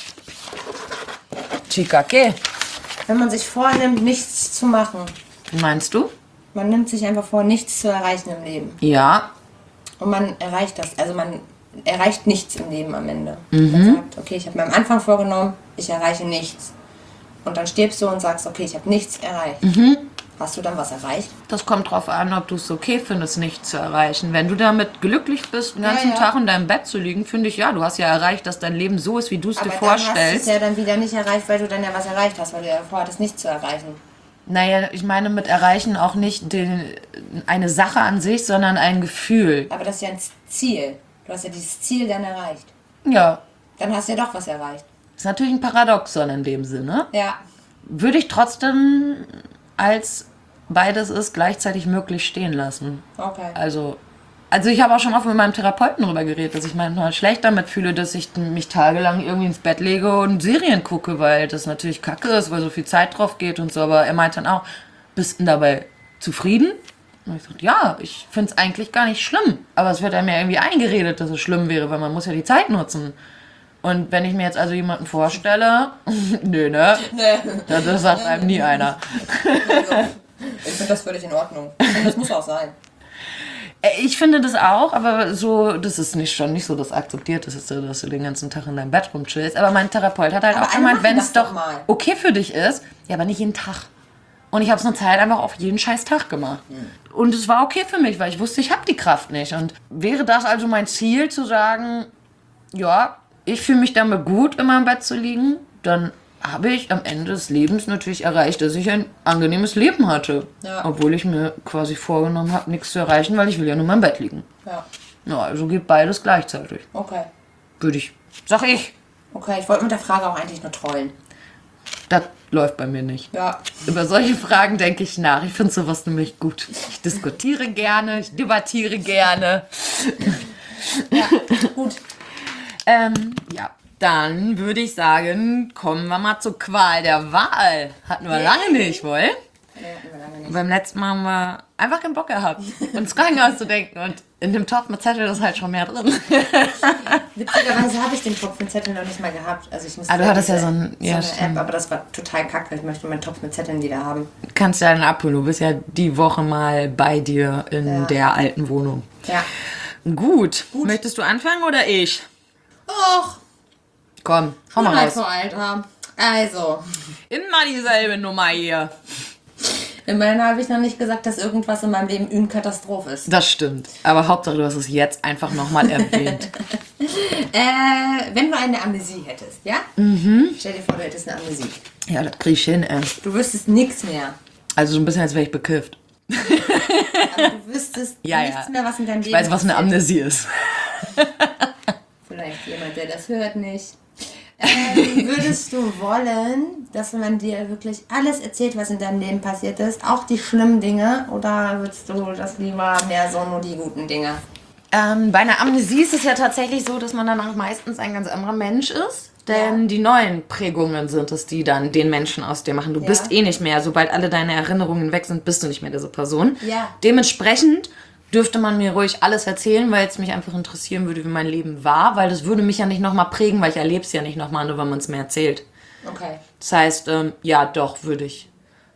Chica, ¿qué? Wenn man sich vornimmt, nichts zu machen, Wie meinst du? man nimmt sich einfach vor, nichts zu erreichen im Leben. Ja. Und man erreicht das. Also man erreicht nichts im Leben am Ende. Man sagt, okay, ich habe mir am Anfang vorgenommen, ich erreiche nichts. Und dann stirbst du und sagst, okay, ich habe nichts erreicht. Hast du dann was erreicht? Das kommt drauf an, ob du es okay findest, nichts zu erreichen. Wenn du damit glücklich bist, den ganzen Tag in deinem Bett zu liegen, finde ich, ja, du hast ja erreicht, dass dein Leben so ist, wie du es dir vorstellst. Aber dann hast du es ja dann wieder nicht erreicht, weil du dann ja was erreicht hast, weil du ja vorhattest, nichts zu erreichen. Naja, ich meine mit erreichen auch nicht eine Sache an sich, sondern ein Gefühl. Aber das ist ja ein Ziel. Du hast ja dieses Ziel dann erreicht. Ja, Dann hast du ja doch was erreicht. ist natürlich ein Paradoxon in dem Sinne. Ja. Würde ich trotzdem als beides ist gleichzeitig möglich stehen lassen. Okay. Also ich habe auch schon oft mit meinem Therapeuten darüber geredet, dass ich manchmal schlecht damit fühle, dass ich mich tagelang irgendwie ins Bett lege und Serien gucke, weil das natürlich kacke ist, weil so viel Zeit drauf geht und so. Aber er meint dann auch, bist du dabei zufrieden? Und ich sagte, ja, ich finde es eigentlich gar nicht schlimm. Aber es wird einem ja irgendwie eingeredet, dass es schlimm wäre, weil man muss ja die Zeit nutzen. Und wenn ich mir jetzt also jemanden vorstelle, nö, ne? Das sagt einem nie einer. Ich finde das völlig in Ordnung. Und das muss auch sein. Ich finde das auch, aber so, das ist schon nicht so, dass akzeptiert ist, dass du den ganzen Tag in deinem Bett rumchillst. Aber mein Therapeut hat halt Aber auch gemeint, wenn es doch mal okay für dich ist, ja, aber nicht jeden Tag. Und ich habe es eine Zeit einfach auf jeden scheiß Tag gemacht. Und es war okay für mich, weil ich wusste, ich habe die Kraft nicht. Und wäre das also mein Ziel, zu sagen, ja, ich fühle mich damit gut, in meinem Bett zu liegen, dann habe ich am Ende des Lebens natürlich erreicht, dass ich ein angenehmes Leben hatte. Ja. Obwohl ich mir quasi vorgenommen habe, nichts zu erreichen, weil ich will ja nur in meinem Bett liegen. Ja. Ja, also geht beides gleichzeitig. Okay. Sag ich. Okay, ich wollte mit der Frage auch eigentlich nur trollen. Das läuft bei mir nicht. Ja. Über solche Fragen denke ich nach. Ich finde sowas nämlich gut. Ich diskutiere gerne, ich debattiere gerne. Ja, gut. Ja, dann würde ich sagen, kommen wir mal zur Qual der Wahl. Hatten wir lange nicht, wohl? Beim letzten Mal haben wir einfach keinen Bock gehabt, uns Fragen auszudenken. Und in dem Topf mit Zettel ist halt schon mehr drin. Witzigerweise habe ich den Topf mit Zetteln noch nicht mal gehabt. Also ich musste du hattest ja so eine App, aber das war total kacke. Ich möchte meinen Topf mit Zetteln wieder haben. Kannst ja dann abholen. Du bist ja die Woche mal bei dir in der alten Wohnung. Ja. Gut. Möchtest du anfangen oder ich? Och, Komm, hau mal raus. so Alter. Also, Immer dieselbe Nummer hier. immerhin habe ich noch nicht gesagt, dass irgendwas in meinem Leben eine Katastrophe ist. Das stimmt. Aber Hauptsache, du hast es jetzt einfach nochmal erwähnt. Wenn du eine Amnesie hättest, ja? Stell dir vor, du hättest eine Amnesie. Ja, das krieg ich hin, ey. Du wüsstest nichts mehr. Also so ein bisschen, als wäre ich bekifft. Also du wüsstest nichts mehr, was in deinem Leben Ich weiß, was eine passiert. Amnesie ist. Vielleicht jemand, der das hört, nicht. Würdest du wollen, dass man dir wirklich alles erzählt, was in deinem Leben passiert ist, auch die schlimmen Dinge, oder würdest du das lieber mehr so nur die guten Dinge? Bei einer Amnesie ist es ja tatsächlich so, dass man danach meistens ein ganz anderer Mensch ist. Denn die neuen Prägungen sind es, die dann den Menschen aus dir machen. Du bist eh nicht mehr. Sobald alle deine Erinnerungen weg sind, bist du nicht mehr diese Person. Ja. Dementsprechend dürfte man mir ruhig alles erzählen, weil es mich einfach interessieren würde, wie mein Leben war. Weil das würde mich ja nicht nochmal prägen, weil ich erlebe es ja nicht nochmal, nur wenn man es mir erzählt. Okay. Das heißt, ja, doch, würde ich.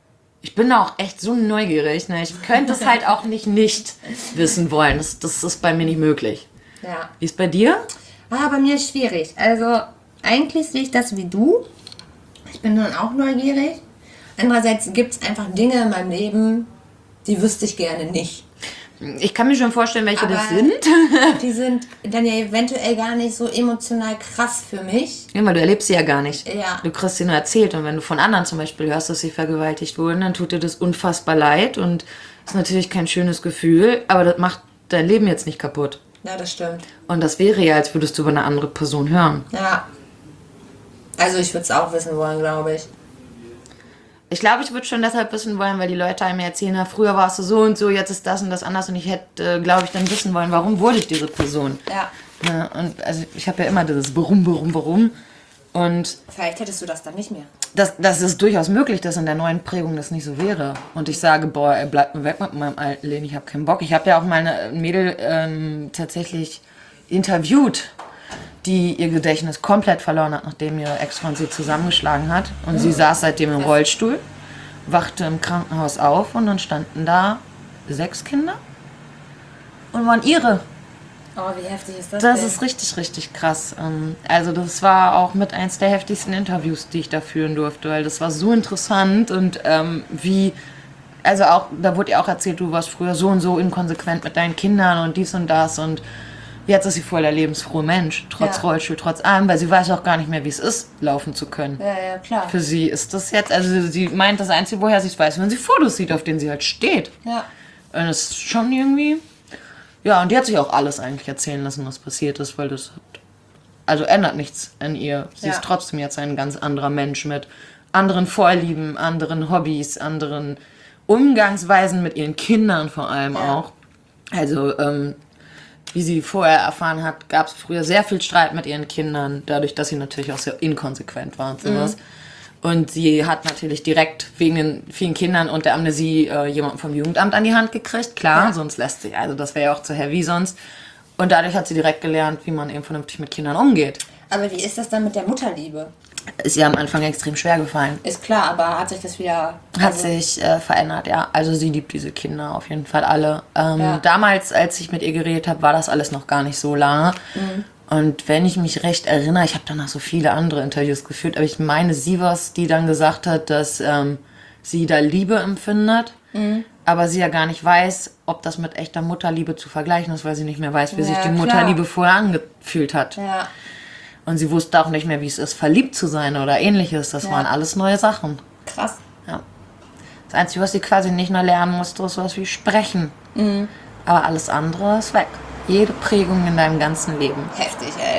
Ich bin da auch echt so neugierig. Ne? Ich könnte es halt auch nicht wissen wollen. Das ist bei mir nicht möglich. Ja. Wie ist bei dir? Bei mir ist schwierig. Also eigentlich sehe ich das wie du. Ich bin dann auch neugierig. Andererseits gibt es einfach Dinge in meinem Leben, die wüsste ich gerne nicht. Ich kann mir schon vorstellen, welche das sind. Die sind dann ja eventuell gar nicht so emotional krass für mich. Ja, weil du erlebst sie ja gar nicht. Ja. Du kriegst sie nur erzählt. Und wenn du von anderen zum Beispiel hörst, dass sie vergewaltigt wurden, dann tut dir das unfassbar leid. Und ist natürlich kein schönes Gefühl, aber das macht dein Leben jetzt nicht kaputt. Ja, das stimmt. Und das wäre ja, als würdest du über eine andere Person hören. Ja. Also ich würde es auch wissen wollen, glaube ich. Ich glaube, ich würde schon deshalb wissen wollen, weil die Leute einem erzählen, na, früher warst du so und so, jetzt ist das und das anders. Und ich hätte, glaube ich, dann wissen wollen, warum wurde ich diese Person. Ja. Ja, und also ich habe ja immer dieses Warum. Und Vielleicht hättest du das dann nicht mehr. das ist durchaus möglich, dass in der neuen Prägung das nicht so wäre. Und ich sage, boah, ey, bleib mir weg mit meinem alten Leben, ich habe keinen Bock. Ich habe ja auch mal eine Mädel tatsächlich interviewt, die ihr Gedächtnis komplett verloren hat, nachdem ihr Ex-Freund sie zusammengeschlagen hat. Und sie saß seitdem im Rollstuhl, wachte im Krankenhaus auf und dann standen da 6 Kinder und waren ihre. Oh, wie heftig ist das Das denn? ist richtig, richtig krass. Also das war auch mit eins der heftigsten Interviews, die ich da führen durfte, weil das war so interessant und also auch, da wurde ihr auch erzählt, du warst früher so und so inkonsequent mit deinen Kindern und dies und das und jetzt ist sie voll der lebensfrohe Mensch, trotz Rollstuhl, trotz allem, weil sie weiß auch gar nicht mehr, wie es ist, laufen zu können. Ja, klar. Für sie ist das jetzt, also sie meint, das Einzige, woher sie es weiß, wenn sie Fotos sieht, auf denen sie halt steht. Ja. Und das ist schon irgendwie, ja, und die hat sich auch alles eigentlich erzählen lassen, was passiert ist, weil das also ändert nichts an ihr. Sie ist trotzdem jetzt ein ganz anderer Mensch mit anderen Vorlieben, anderen Hobbys, anderen Umgangsweisen mit ihren Kindern vor allem auch. Also, wie sie vorher erfahren hat, gab es früher sehr viel Streit mit ihren Kindern, dadurch, dass sie natürlich auch sehr inkonsequent war und sowas. Und sie hat natürlich direkt wegen den vielen Kindern und der Amnesie jemanden vom Jugendamt an die Hand gekriegt. Klar, sonst lässt sich, also das wäre ja auch zu heavy sonst. Und dadurch hat sie direkt gelernt, wie man eben vernünftig mit Kindern umgeht. Aber wie ist das dann mit der Mutterliebe? Ist ihr am Anfang extrem schwer gefallen. Ist klar, aber hat sich das wieder... Hat sich verändert, ja. Also sie liebt diese Kinder auf jeden Fall alle. Damals, als ich mit ihr geredet habe, war das alles noch gar nicht so lange. Und wenn ich mich recht erinnere, ich habe danach so viele andere Interviews geführt, aber ich meine, sie war es, die dann gesagt hat, dass sie da Liebe empfindet, aber sie ja gar nicht weiß, ob das mit echter Mutterliebe zu vergleichen ist, weil sie nicht mehr weiß, wie sich die Mutterliebe vorher angefühlt hat. Ja. Und sie wusste auch nicht mehr, wie es ist, verliebt zu sein oder ähnliches. Das waren alles neue Sachen. Krass. Ja. Das Einzige, was sie quasi nicht nur lernen musste, ist sowas wie sprechen. Aber alles andere ist weg. Jede Prägung in deinem ganzen Leben. Heftig, ey.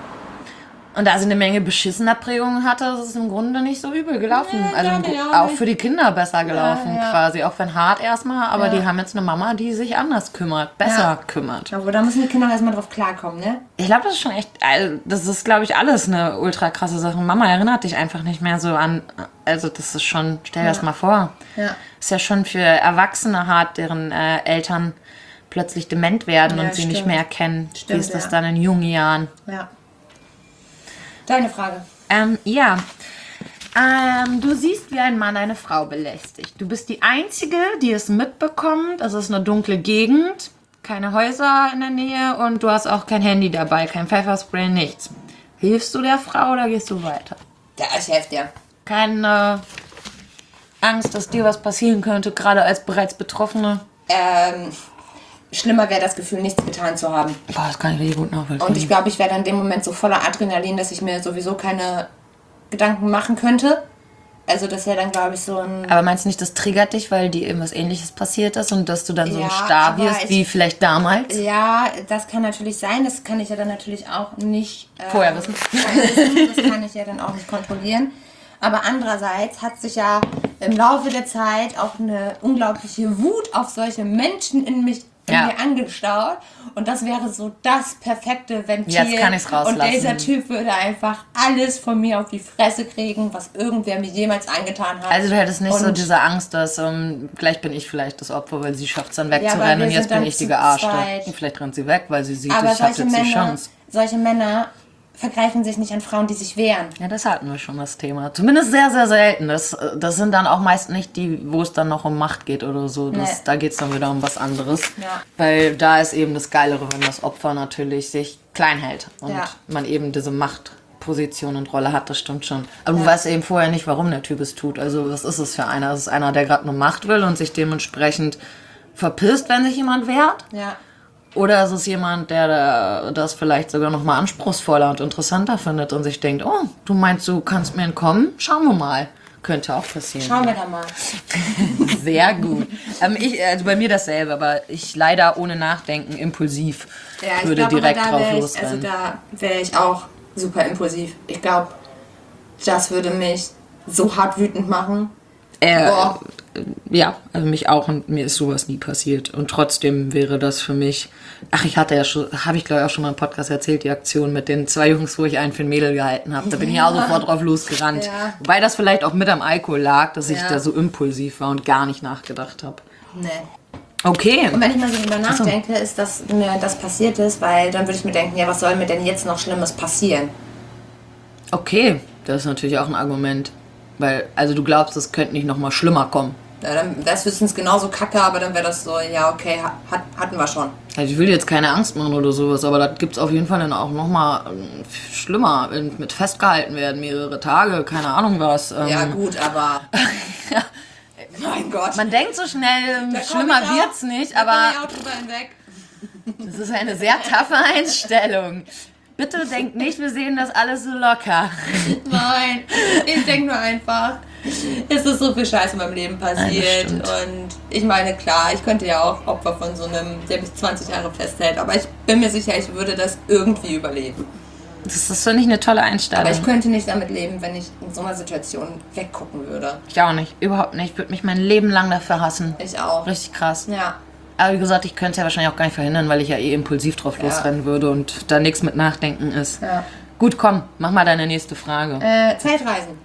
Und da sie eine Menge beschissener Prägungen hatte, ist es im Grunde nicht so übel gelaufen. Also auch für die Kinder besser gelaufen quasi. Auch wenn hart erstmal, aber die haben jetzt eine Mama, die sich anders kümmert, besser kümmert. Aber da müssen die Kinder erstmal drauf klarkommen, ne? Ich glaube, das ist schon echt, also das ist, glaube ich, alles eine ultra krasse Sache. Mama erinnert dich einfach nicht mehr so an, also das ist schon, stell dir das mal vor. Ja. Ist ja schon für Erwachsene hart, deren Eltern plötzlich dement werden und sie nicht mehr erkennen. Wie ist das dann in jungen Jahren? Ja. Deine Frage. Du siehst, wie ein Mann eine Frau belästigt. Du bist die Einzige, die es mitbekommt. Es ist eine dunkle Gegend, keine Häuser in der Nähe und du hast auch kein Handy dabei, kein Pfefferspray, nichts. Hilfst du der Frau oder gehst du weiter? Ja, ich helfe dir. Keine Angst, dass dir was passieren könnte, gerade als bereits Betroffene? Schlimmer wäre das Gefühl, nichts getan zu haben. Boah, das kann ich richtig gut nachvollziehen. Und ich glaube, ich wäre dann in dem Moment so voller Adrenalin, dass ich mir sowieso keine Gedanken machen könnte. Also das wäre dann, glaube ich, so ein... Aber meinst du nicht, das triggert dich, weil dir irgendwas Ähnliches passiert ist und dass du dann so ein Star aber wirst, wie vielleicht damals? Ja, das kann natürlich sein. Das kann ich ja dann natürlich auch nicht... Vorher wissen. Das kann ich ja dann auch nicht kontrollieren. Aber andererseits hat sich ja im Laufe der Zeit auch eine unglaubliche Wut auf solche Menschen in mir angestaut. Und das wäre so das perfekte Ventil. Jetzt kann ich's rauslassen. Und dieser Typ würde einfach alles von mir auf die Fresse kriegen, was irgendwer mir jemals angetan hat. Also du hättest nicht so diese Angst, dass gleich bin ich vielleicht das Opfer, weil sie schafft es dann wegzurennen und jetzt bin ich die Gearschte. Und vielleicht rennt sie weg, weil sie sieht, aber ich habe jetzt die Chance. Solche Männer vergreifen sich nicht an Frauen, die sich wehren. Ja, das hatten wir schon, das Thema. Zumindest sehr, sehr selten. Das sind dann auch meist nicht die, wo es dann noch um Macht geht oder so. Da geht es dann wieder um was anderes. Ja. Weil da ist eben das Geilere, wenn das Opfer natürlich sich klein hält und man eben diese Machtposition und Rolle hat, das stimmt schon. Aber du weißt eben vorher nicht, warum der Typ es tut. Also was ist es für einer? Das ist einer, der gerade nur Macht will und sich dementsprechend verpisst, wenn sich jemand wehrt? Ja. Oder ist es jemand, der das vielleicht sogar noch mal anspruchsvoller und interessanter findet und sich denkt, oh, du meinst, du kannst mir entkommen? Schauen wir mal. Könnte auch passieren. Schauen wir da mal. Sehr gut. Also bei mir dasselbe, aber ich leider ohne Nachdenken impulsiv würde direkt drauf losrennen. Also da wäre ich auch super impulsiv. Ich glaube, das würde mich so hart wütend machen. Ja, also mich auch, und mir ist sowas nie passiert. Und trotzdem wäre das für mich, ich hatte ja schon, habe ich glaube ich auch schon mal im Podcast erzählt, die Aktion mit den 2 Jungs, wo ich einen für ein Mädel gehalten habe. Da bin ich ja auch sofort drauf losgerannt. Ja. Wobei das vielleicht auch mit am Alkohol lag, dass ich da so impulsiv war und gar nicht nachgedacht habe. Nee. Okay. Und wenn ich mal so drüber nachdenke, ist, dass mir das passiert ist, weil dann würde ich mir denken, ja, was soll mir denn jetzt noch Schlimmes passieren? Okay, das ist natürlich auch ein Argument. Weil, also du glaubst, es könnte nicht noch mal schlimmer kommen. Ja, dann wäre es höchstens genauso kacke, aber dann wäre das so, ja, okay, hatten wir schon. Also ich will jetzt keine Angst machen oder sowas, aber das gibt es auf jeden Fall dann auch noch mal schlimmer. Mit festgehalten werden, mehrere Tage, keine Ahnung was. Ja gut, aber... ja. Mein Gott. Man denkt so schnell, schlimmer wird's nicht, aber... Da komme ich auch drüber hinweg. Das ist eine sehr taffe Einstellung. Bitte denkt nicht, wir sehen das alles so locker. Nein, ich denke nur einfach, es ist so viel Scheiße in meinem Leben passiert. Und ich meine, klar, ich könnte ja auch Opfer von so einem, der bis 20 Jahre festhält, aber ich bin mir sicher, ich würde das irgendwie überleben. Das finde ich eine tolle Einstellung. Aber ich könnte nicht damit leben, wenn ich in so einer Situation weggucken würde. Ich auch nicht, überhaupt nicht. Ich würde mich mein Leben lang dafür hassen. Ich auch. Richtig krass. Ja. Aber wie gesagt, ich könnte es ja wahrscheinlich auch gar nicht verhindern, weil ich ja impulsiv drauf losrennen würde und da nichts mit Nachdenken ist. Ja. Gut, komm, mach mal deine nächste Frage. Zeitreisen.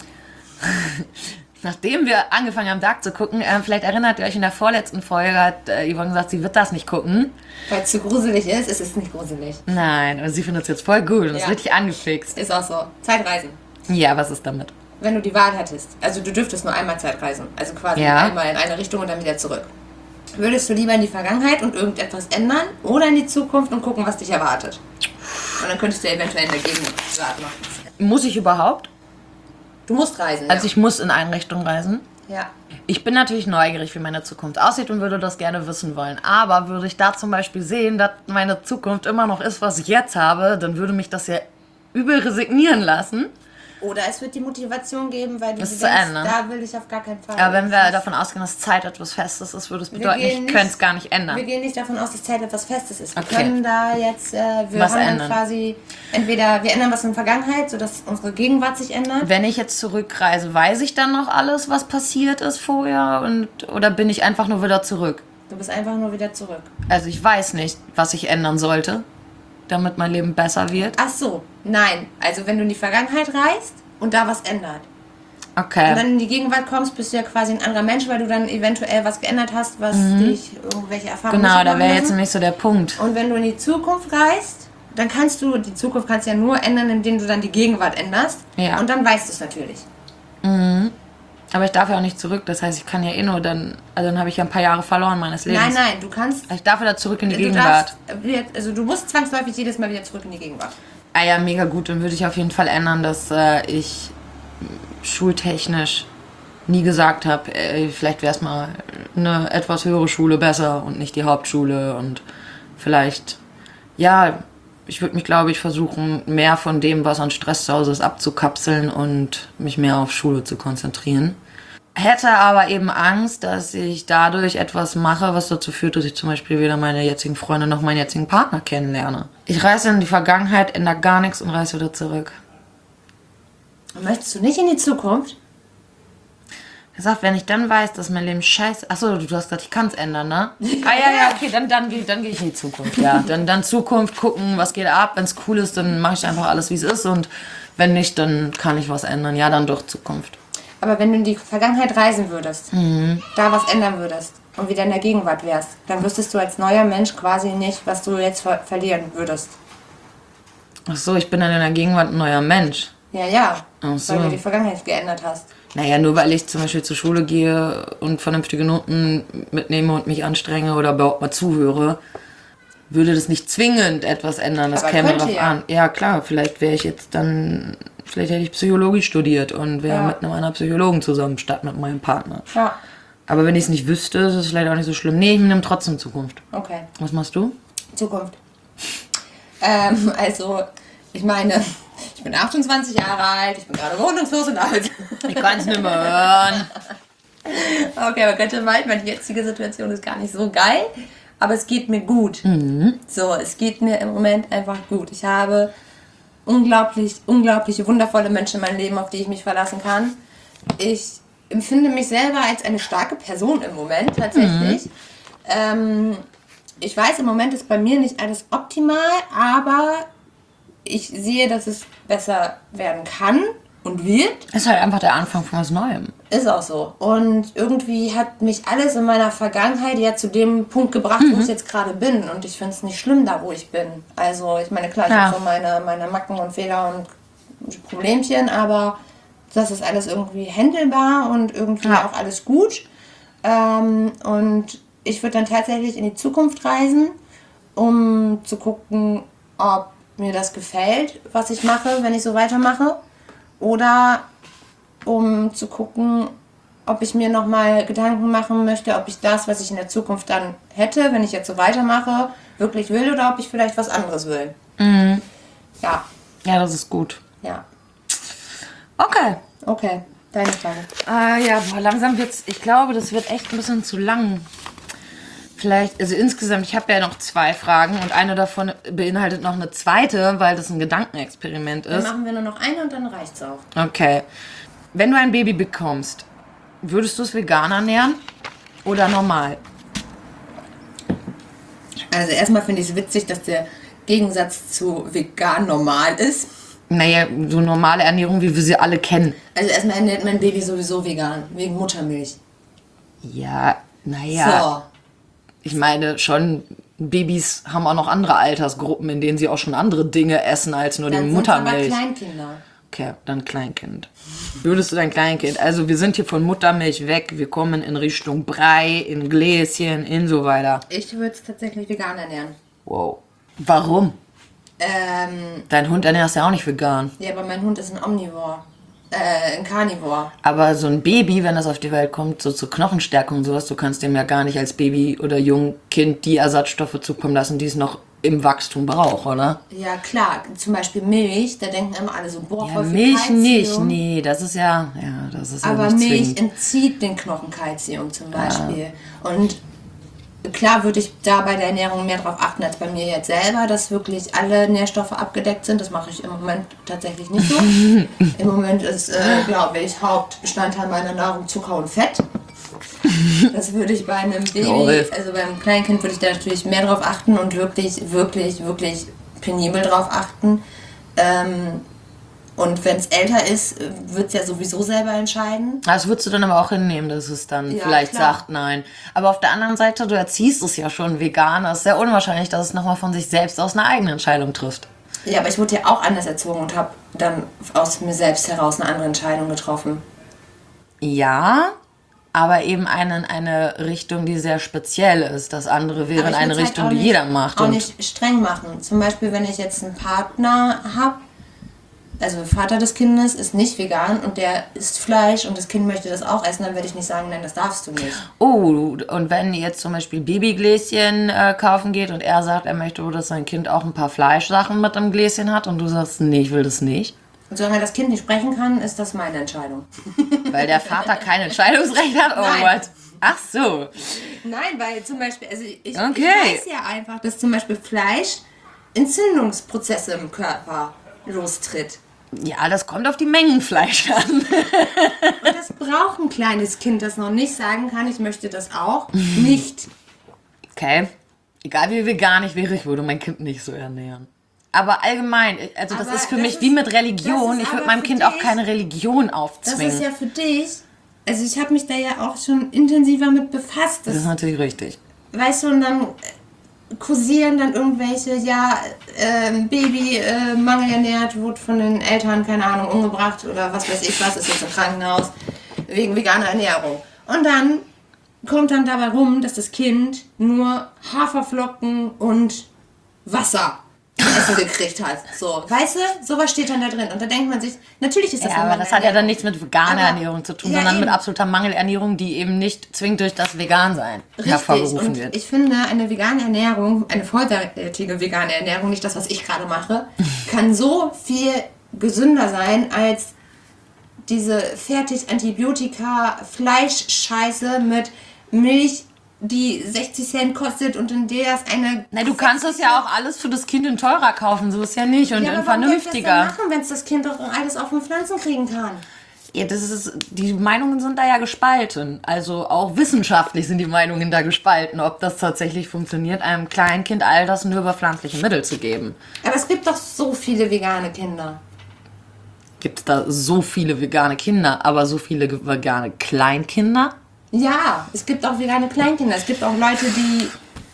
Nachdem wir angefangen haben, Dark zu gucken, vielleicht erinnert ihr euch, in der vorletzten Folge hat Yvonne gesagt, sie wird das nicht gucken. Weil es zu gruselig ist, ist es nicht gruselig. Nein, aber sie findet es jetzt voll gut und ist richtig angefixt. Ist auch so. Zeitreisen. Ja, was ist damit? Wenn du die Wahl hättest, also du dürftest nur einmal Zeitreisen, also quasi einmal in eine Richtung und dann wieder zurück. Würdest du lieber in die Vergangenheit und irgendetwas ändern oder in die Zukunft und gucken, was dich erwartet? Und dann könntest du eventuell in der Gegenwart machen. Muss ich überhaupt? Du musst reisen, Also ich muss in eine Richtung reisen? Ja. Ich bin natürlich neugierig, wie meine Zukunft aussieht und würde das gerne wissen wollen. Aber würde ich da zum Beispiel sehen, dass meine Zukunft immer noch ist, was ich jetzt habe, dann würde mich das ja übel resignieren lassen. Oder es wird die Motivation geben, weil du denkst, da will ich auf gar keinen Fall. Aber wenn wir davon ausgehen, dass Zeit etwas Festes ist, würde es bedeuten, ich könnte es gar nicht ändern. Wir gehen nicht davon aus, dass Zeit etwas Festes ist. Wir können da jetzt, wir was haben ändern. Dann quasi, entweder wir ändern was in der Vergangenheit, sodass unsere Gegenwart sich ändert. Wenn ich jetzt zurückreise, weiß ich dann noch alles, was passiert ist vorher? Oder bin ich einfach nur wieder zurück? Du bist einfach nur wieder zurück. Also ich weiß nicht, was ich ändern sollte, damit mein Leben besser wird. Ach so, nein. Also wenn du in die Vergangenheit reist und da was ändert. Okay. Und dann in die Gegenwart kommst, bist du ja quasi ein anderer Mensch, weil du dann eventuell was geändert hast, was dich irgendwelche Erfahrungen Genau, da wäre jetzt nämlich so der Punkt. Und wenn du in die Zukunft reist, dann kannst du die Zukunft ja nur ändern, indem du dann die Gegenwart änderst. Ja. Und dann weißt du es natürlich. Mhm. Aber ich darf ja auch nicht zurück, das heißt, ich kann ja nur dann, also dann habe ich ja ein paar Jahre verloren meines Lebens. Nein, du kannst... Ich darf wieder zurück in die Gegenwart. Du musst zwangsläufig jedes Mal wieder zurück in die Gegenwart. Ah ja, mega gut, dann würde ich auf jeden Fall ändern, dass ich schultechnisch nie gesagt habe, vielleicht wäre es mal eine etwas höhere Schule besser und nicht die Hauptschule und vielleicht, ja, ich würde mich, glaube ich, versuchen, mehr von dem, was an Stress zu Hause ist, abzukapseln und mich mehr auf Schule zu konzentrieren. Hätte aber eben Angst, dass ich dadurch etwas mache, was dazu führt, dass ich zum Beispiel weder meine jetzigen Freunde noch meinen jetzigen Partner kennenlerne. Ich reise in die Vergangenheit, ändere gar nichts und reise wieder zurück. Und möchtest du nicht in die Zukunft? Er sagt, wenn ich dann weiß, dass mein Leben scheiße... Achso, du hast gesagt, ich kann es ändern, ne? Ja, okay, dann gehe ich in die Zukunft, ja. Dann Zukunft, gucken, was geht ab. Wenn es cool ist, dann mache ich einfach alles, wie es ist. Und wenn nicht, dann kann ich was ändern. Ja, dann doch Zukunft. Aber wenn du in die Vergangenheit reisen würdest, da was ändern würdest und wieder in der Gegenwart wärst, dann wüsstest du als neuer Mensch quasi nicht, was du jetzt verlieren würdest. Ach so, ich bin dann in der Gegenwart ein neuer Mensch. Ja, Ach so. weil du die Vergangenheit geändert hast. Naja, nur weil ich zum Beispiel zur Schule gehe und vernünftige Noten mitnehme und mich anstrenge oder überhaupt mal zuhöre, würde das nicht zwingend etwas ändern. Das Aber käme könnte drauf ja. an. Ja, klar, vielleicht hätte ich Psychologie studiert und wäre mit einem anderen Psychologen zusammen, statt mit meinem Partner. Ja, Aber wenn ich es nicht wüsste, ist es vielleicht auch nicht so schlimm. Nee, ich nehme trotzdem Zukunft. okay. Was machst du? Zukunft. Also, ich meine, ich bin 28 Jahre alt, ich bin gerade wohnungslos und alt. Ich kann es nicht mehr hören. Okay, man könnte meinen, meine jetzige Situation ist gar nicht so geil, aber es geht mir gut. So, es geht mir im Moment einfach gut. Ich habe unglaubliche, wundervolle Menschen in meinem Leben, auf die ich mich verlassen kann. Ich empfinde mich selber als eine starke Person im Moment, tatsächlich. Ich weiß, im Moment ist bei mir nicht alles optimal, aber ich sehe, dass es besser werden kann und wird. Ist halt einfach der Anfang von was Neuem. Ist auch so. Und irgendwie hat mich alles in meiner Vergangenheit ja zu dem Punkt gebracht, wo ich jetzt gerade bin. Und ich finde es nicht schlimm, da wo ich bin. Also ich meine, klar, ich habe so meine Macken und Fehler und Problemchen, aber das ist alles irgendwie handelbar und irgendwie auch alles gut. Und ich würde dann tatsächlich in die Zukunft reisen, um zu gucken, ob mir das gefällt, was ich mache, wenn ich so weitermache. Oder um zu gucken, ob ich mir nochmal Gedanken machen möchte, ob ich das, was ich in der Zukunft dann hätte, wenn ich jetzt so weitermache, wirklich will oder ob ich vielleicht was anderes will. Ja. Ja, das ist gut. Ja. Okay. Deine Frage. Langsam wird's, ich glaube, das wird echt ein bisschen zu lang. Vielleicht, also insgesamt, ich habe ja noch 2 Fragen und eine davon beinhaltet noch eine zweite, weil das ein Gedankenexperiment Dann ist. machen wir nur noch eine und dann reicht's auch. Okay. Wenn du ein Baby bekommst, würdest du es vegan ernähren oder normal? Also erstmal finde ich es witzig, dass der Gegensatz zu vegan normal ist. Naja, so normale Ernährung, wie wir sie alle kennen. Also erstmal ernährt mein Baby sowieso vegan, wegen Muttermilch. Ja, naja. So. Ich meine, schon Babys haben auch noch andere Altersgruppen, in denen sie auch schon andere Dinge essen als nur Dann die sind aber Muttermilch. Kleinkinder. Okay, dann Kleinkind. Würdest du dein Kleinkind, also wir sind hier von Muttermilch weg, wir kommen in Richtung Brei, in Gläschen, in so weiter. Ich würde es tatsächlich vegan ernähren. Wow. Warum? Dein Hund ernährst ja auch nicht vegan. Ja, aber mein Hund ist ein Omnivore. Ein Carnivore. Aber so ein Baby, wenn das auf die Welt kommt, so zur Knochenstärkung und sowas, du kannst dem ja gar nicht als Baby oder Jungkind die Ersatzstoffe zukommen lassen, die es noch im Wachstum braucht, oder? Ja, klar. Zum Beispiel Milch, da denken immer alle so, boah, Ja, voll viel Milch Kalzium. nicht, nee, das ist ja Aber nicht Milch zwingend. entzieht den Knochen Kalzium zum Beispiel. Und klar würde ich da bei der Ernährung mehr drauf achten als bei mir jetzt selber, dass wirklich alle Nährstoffe abgedeckt sind. Das mache ich im Moment tatsächlich nicht so. Im Moment ist, glaube ich, Hauptbestandteil meiner Nahrung Zucker und Fett. Das würde ich bei einem Baby, also beim Kleinkind würde ich da natürlich mehr drauf achten und wirklich penibel drauf achten. Und wenn es älter ist, wird es ja sowieso selber entscheiden. Das würdest du dann aber auch hinnehmen, dass es dann Ja, vielleicht klar. sagt nein. Aber auf der anderen Seite, du erziehst es ja schon vegan. Es ist sehr unwahrscheinlich, dass es nochmal von sich selbst aus eine eigene Entscheidung trifft. Ja, aber ich wurde ja auch anders erzogen und habe dann aus mir selbst heraus eine andere Entscheidung getroffen. Ja, aber eben eine Richtung, die sehr speziell ist. Das andere wäre Aber ich eine würd's halt Richtung, auch die nicht- jeder macht. Auch Und nicht streng machen. Zum Beispiel, wenn ich jetzt einen Partner habe, also Vater des Kindes ist nicht vegan und der isst Fleisch und das Kind möchte das auch essen, dann werde ich nicht sagen, nein, das darfst du nicht. oh, und wenn ihr jetzt zum Beispiel Babygläschen kaufen geht und er sagt, er möchte, dass sein Kind auch ein paar Fleischsachen mit im Gläschen hat und du sagst, nee, ich will das nicht. Und solange das Kind nicht sprechen kann, ist das meine Entscheidung. Weil der Vater kein Entscheidungsrecht hat? Oh Nein. Gott. Ach so. Nein, weil zum Beispiel, also ich Okay. weiß ja einfach, dass zum Beispiel Fleisch Entzündungsprozesse im Körper lostritt. Ja, das kommt auf die Mengen Fleisch an. Und das braucht ein kleines Kind, das noch nicht sagen kann, ich möchte das auch nicht. Okay. Egal wie vegan ich wäre, ich würde mein Kind nicht so ernähren. Aber allgemein, also das Aber ist für das mich ist- wie mit Religion. das ist Ich würde aber meinem für Kind auch dich- keine Religion Das aufzwingen. ist ja für dich, also ich habe mich da ja auch schon intensiver mit befasst. Das ist natürlich richtig. Weißt du, und dann kursieren dann irgendwelche, Baby mangelernährt, wurde von den Eltern, keine Ahnung, umgebracht oder was weiß ich was, ist jetzt im Krankenhaus, wegen veganer Ernährung. Und dann kommt dann dabei rum, dass das Kind nur Haferflocken und Wasser zu essen gekriegt hat. So, weißt du, sowas steht dann da drin. Und da denkt man sich, natürlich ist das Ja, aber das hat ja dann nichts mit veganer Ernährung zu tun, sondern eben. mit absoluter Mangelernährung, die eben nicht zwingend durch das Vegan-Sein Richtig. hervorgerufen Und wird. ich finde, eine vegane Ernährung, eine vollwertige vegane Ernährung, nicht das, was ich gerade mache, kann so viel gesünder sein als diese fertig Antibiotika Fleischscheiße mit Milch, die 60 Cent kostet und in der ist eine... Na, du kannst das ja auch alles für das Kind in teurer kaufen, so ist ja nicht. Und Ja, in aber warum soll ich vernünftiger. das denn machen, wenn es das Kind doch alles auf den Pflanzen kriegen kann? Ja, die Meinungen sind da ja gespalten. Also auch wissenschaftlich sind die Meinungen da gespalten, ob das tatsächlich funktioniert, einem kleinen Kind all das nur über pflanzliche Mittel zu geben. Aber es gibt doch so viele vegane Kinder. Gibt es da so viele vegane Kinder, aber so viele vegane Kleinkinder? Ja, es gibt auch vegane Kleinkinder. Es gibt auch Leute, die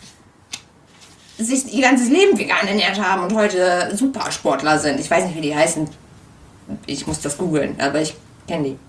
sich ihr ganzes Leben vegan ernährt haben und heute Supersportler sind. Ich weiß nicht, wie die heißen. Ich muss das googeln, aber ich kenne die.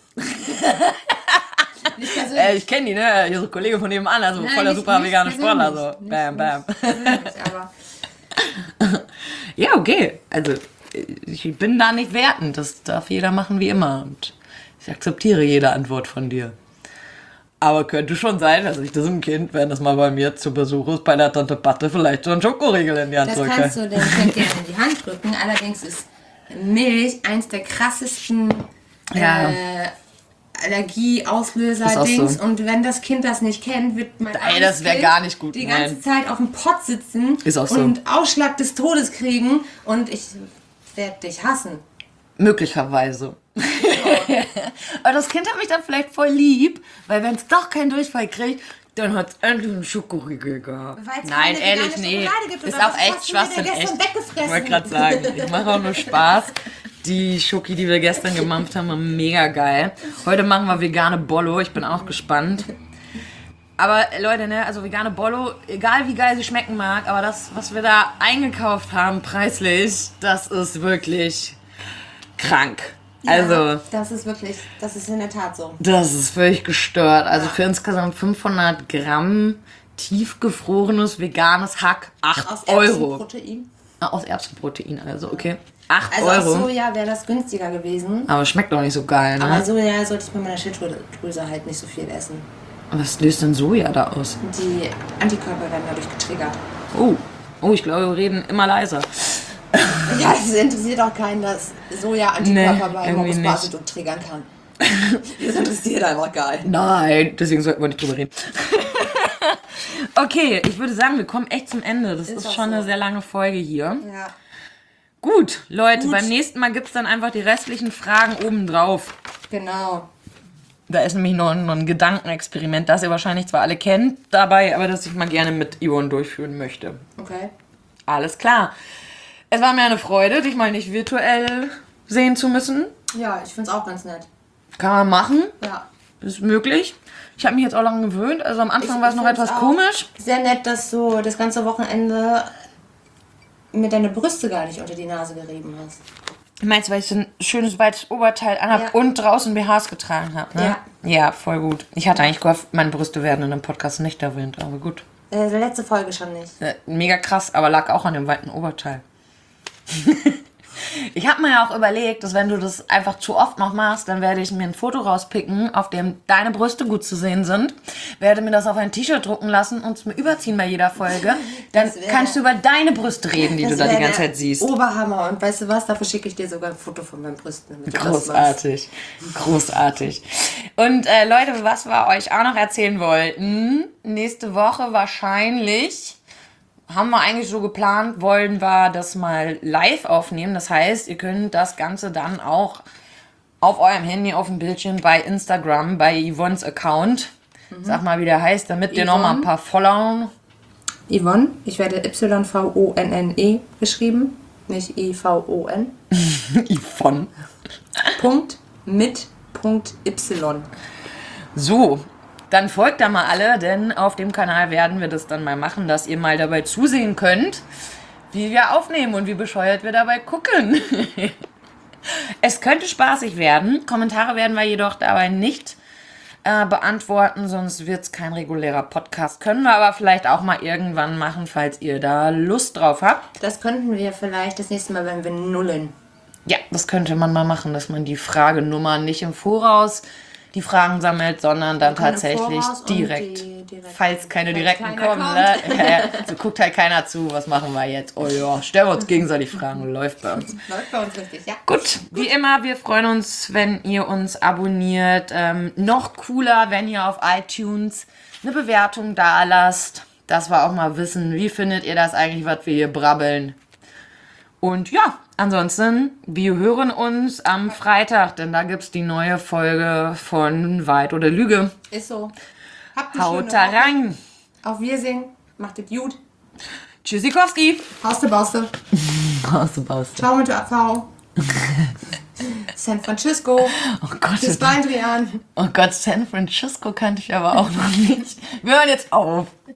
Nicht persönlich. Ich kenne die, ne? Hier so ein Kollege von nebenan, also Nein, voller nicht- super nicht vegane Sportler. So. persönlich. Bam, bam. Persönlich, aber Ja, okay. Also, ich bin da nicht wertend. Das darf jeder machen wie immer. Und ich akzeptiere jede Antwort von dir. Aber könnte schon sein, dass ich diesem Kind, wenn es mal bei mir zu Besuch ist, bei der Tante Patte vielleicht so einen Schokoriegel in die Hand das drücke. kannst du dem Kind gerne in die Hand drücken. Allerdings ist Milch eins der krassesten Ja. Allergieauslöser-Dings. Ist auch so. Und wenn das Kind das nicht kennt, wird mein Ey, das wär Kind gar nicht gut, die nein. ganze Zeit auf dem Pott sitzen Ist auch so. und Ausschlag des Todes kriegen. Und ich werde dich hassen. Möglicherweise. Aber das Kind hat mich dann vielleicht voll lieb, weil wenn es doch keinen Durchfall kriegt, dann hat es endlich einen Schokoriegel gehabt. Weil es Nein, keine ehrlich, vegane nee. Schokolade gibt, Ist oder auch was echt hast du mir denn Schwachsinn. Echt. gestern weggefressen? Ich wollte gerade sagen, ich mache auch nur Spaß. Die Schoki, die wir gestern gemampft haben, war mega geil. Heute machen wir vegane Bollo. Ich bin auch gespannt. Aber Leute, ne, also vegane Bollo, egal wie geil sie schmecken mag, aber das, was wir da eingekauft haben, preislich, das ist wirklich krank. Also, Ja, das ist in der Tat so. das ist völlig gestört. Also für insgesamt 500 Gramm tiefgefrorenes veganes Hack, 8 Aus Euro. Erbsenprotein. Aus Erbsenprotein, also okay. 8 Also Euro. aus Soja wäre das günstiger gewesen. Aber schmeckt doch nicht so geil, Aber ne? Soja sollte ich bei meiner Schilddrüse halt nicht so viel essen. Was löst denn Soja da aus? Die Antikörper werden dadurch getriggert. Oh, ich glaube, wir reden immer leiser. Ja, es interessiert auch keinen, dass Soja Antikörper Nee, bei irgendwie Morbus nicht. Basedow triggern kann. Das interessiert einfach keinen. Nein, deswegen sollten wir nicht drüber reden. Okay, ich würde sagen, wir kommen echt zum Ende. Das ist auch schon so. eine sehr lange Folge hier. Ja. Gut, Leute, Gut. beim nächsten Mal gibt es dann einfach die restlichen Fragen obendrauf. Genau. Da ist nämlich noch ein Gedankenexperiment, das ihr wahrscheinlich zwar alle kennt dabei, aber das ich mal gerne mit Yvonne durchführen möchte. Okay. Alles klar. Es war mir eine Freude, dich mal nicht virtuell sehen zu müssen. Ja, ich find's auch ganz nett. Kann man machen, Ja. ist möglich. Ich habe mich jetzt auch lange gewöhnt, also am Anfang war es noch find's etwas auch komisch. Sehr nett, dass du das ganze Wochenende mir deine Brüste gar nicht unter die Nase gerieben hast. Meinst du, weil ich so ein schönes weites Oberteil anhab Ja. und draußen BHs getragen habe, ne? Ja. Ja, voll gut. Ich hatte eigentlich gehofft, meine Brüste werden in einem Podcast nicht erwähnt, aber gut. Letzte Folge schon nicht. Mega krass, aber lag auch an dem weiten Oberteil. Ich habe mir ja auch überlegt, dass wenn du das einfach zu oft noch machst, dann werde ich mir ein Foto rauspicken, auf dem deine Brüste gut zu sehen sind, werde mir das auf ein T-Shirt drucken lassen und es mir überziehen bei jeder Folge. Dann Das wär- kannst du über deine Brüste reden, die du Das da die wär ganze der Zeit siehst. Oberhammer. Und weißt du was? Dafür schicke ich dir sogar ein Foto von meinen Brüsten. Damit du das machst. Großartig. Großartig. Und Leute, was wir euch auch noch erzählen wollten, nächste Woche wahrscheinlich, haben wir eigentlich so geplant, wollen wir das mal live aufnehmen. Das heißt, ihr könnt das Ganze dann auch auf eurem Handy, auf dem Bildschirm, bei Instagram, bei Yvonnes Account, sag mal, wie der heißt, damit ihr noch mal ein paar Follower... Yvonne, ich werde Y-V-O-N-N-E geschrieben, nicht I-V-O-N. Yvonne. Punkt mit Punkt Y. So, dann folgt da mal alle, denn auf dem Kanal werden wir das dann mal machen, dass ihr mal dabei zusehen könnt, wie wir aufnehmen und wie bescheuert wir dabei gucken. Es könnte spaßig werden. Kommentare werden wir jedoch dabei nicht beantworten, sonst wird es kein regulärer Podcast. Können wir aber vielleicht auch mal irgendwann machen, falls ihr da Lust drauf habt. Das könnten wir vielleicht das nächste Mal, wenn wir nullen. Ja, das könnte man mal machen, dass man die Fragenummer nicht im Voraus die Fragen sammelt, sondern dann tatsächlich direkt, falls keine direkten kommen. Ne? So guckt halt keiner zu, was machen wir jetzt? Oh ja, stellen wir uns gegenseitig Fragen, läuft bei uns. Läuft bei uns richtig, ja. Gut, wie immer, wir freuen uns, wenn ihr uns abonniert. Noch cooler, wenn ihr auf iTunes eine Bewertung da lasst, dass wir auch mal wissen, wie findet ihr das eigentlich, was wir hier brabbeln. Und ja, ansonsten, wir hören uns am Freitag, denn da gibt es die neue Folge von Wahrheit oder Lüge. Ist so. Habt eine Haut schöne da Woche. rein. Auf Wiedersehen. Macht es gut. Tschüssikowski. Hauste Bauste. Bauste. Ciao mit der AV. San Francisco. Oh Gott. Bis bald, Rian. Oh Gott, San Francisco kannte ich aber auch noch nicht. Wir hören jetzt auf.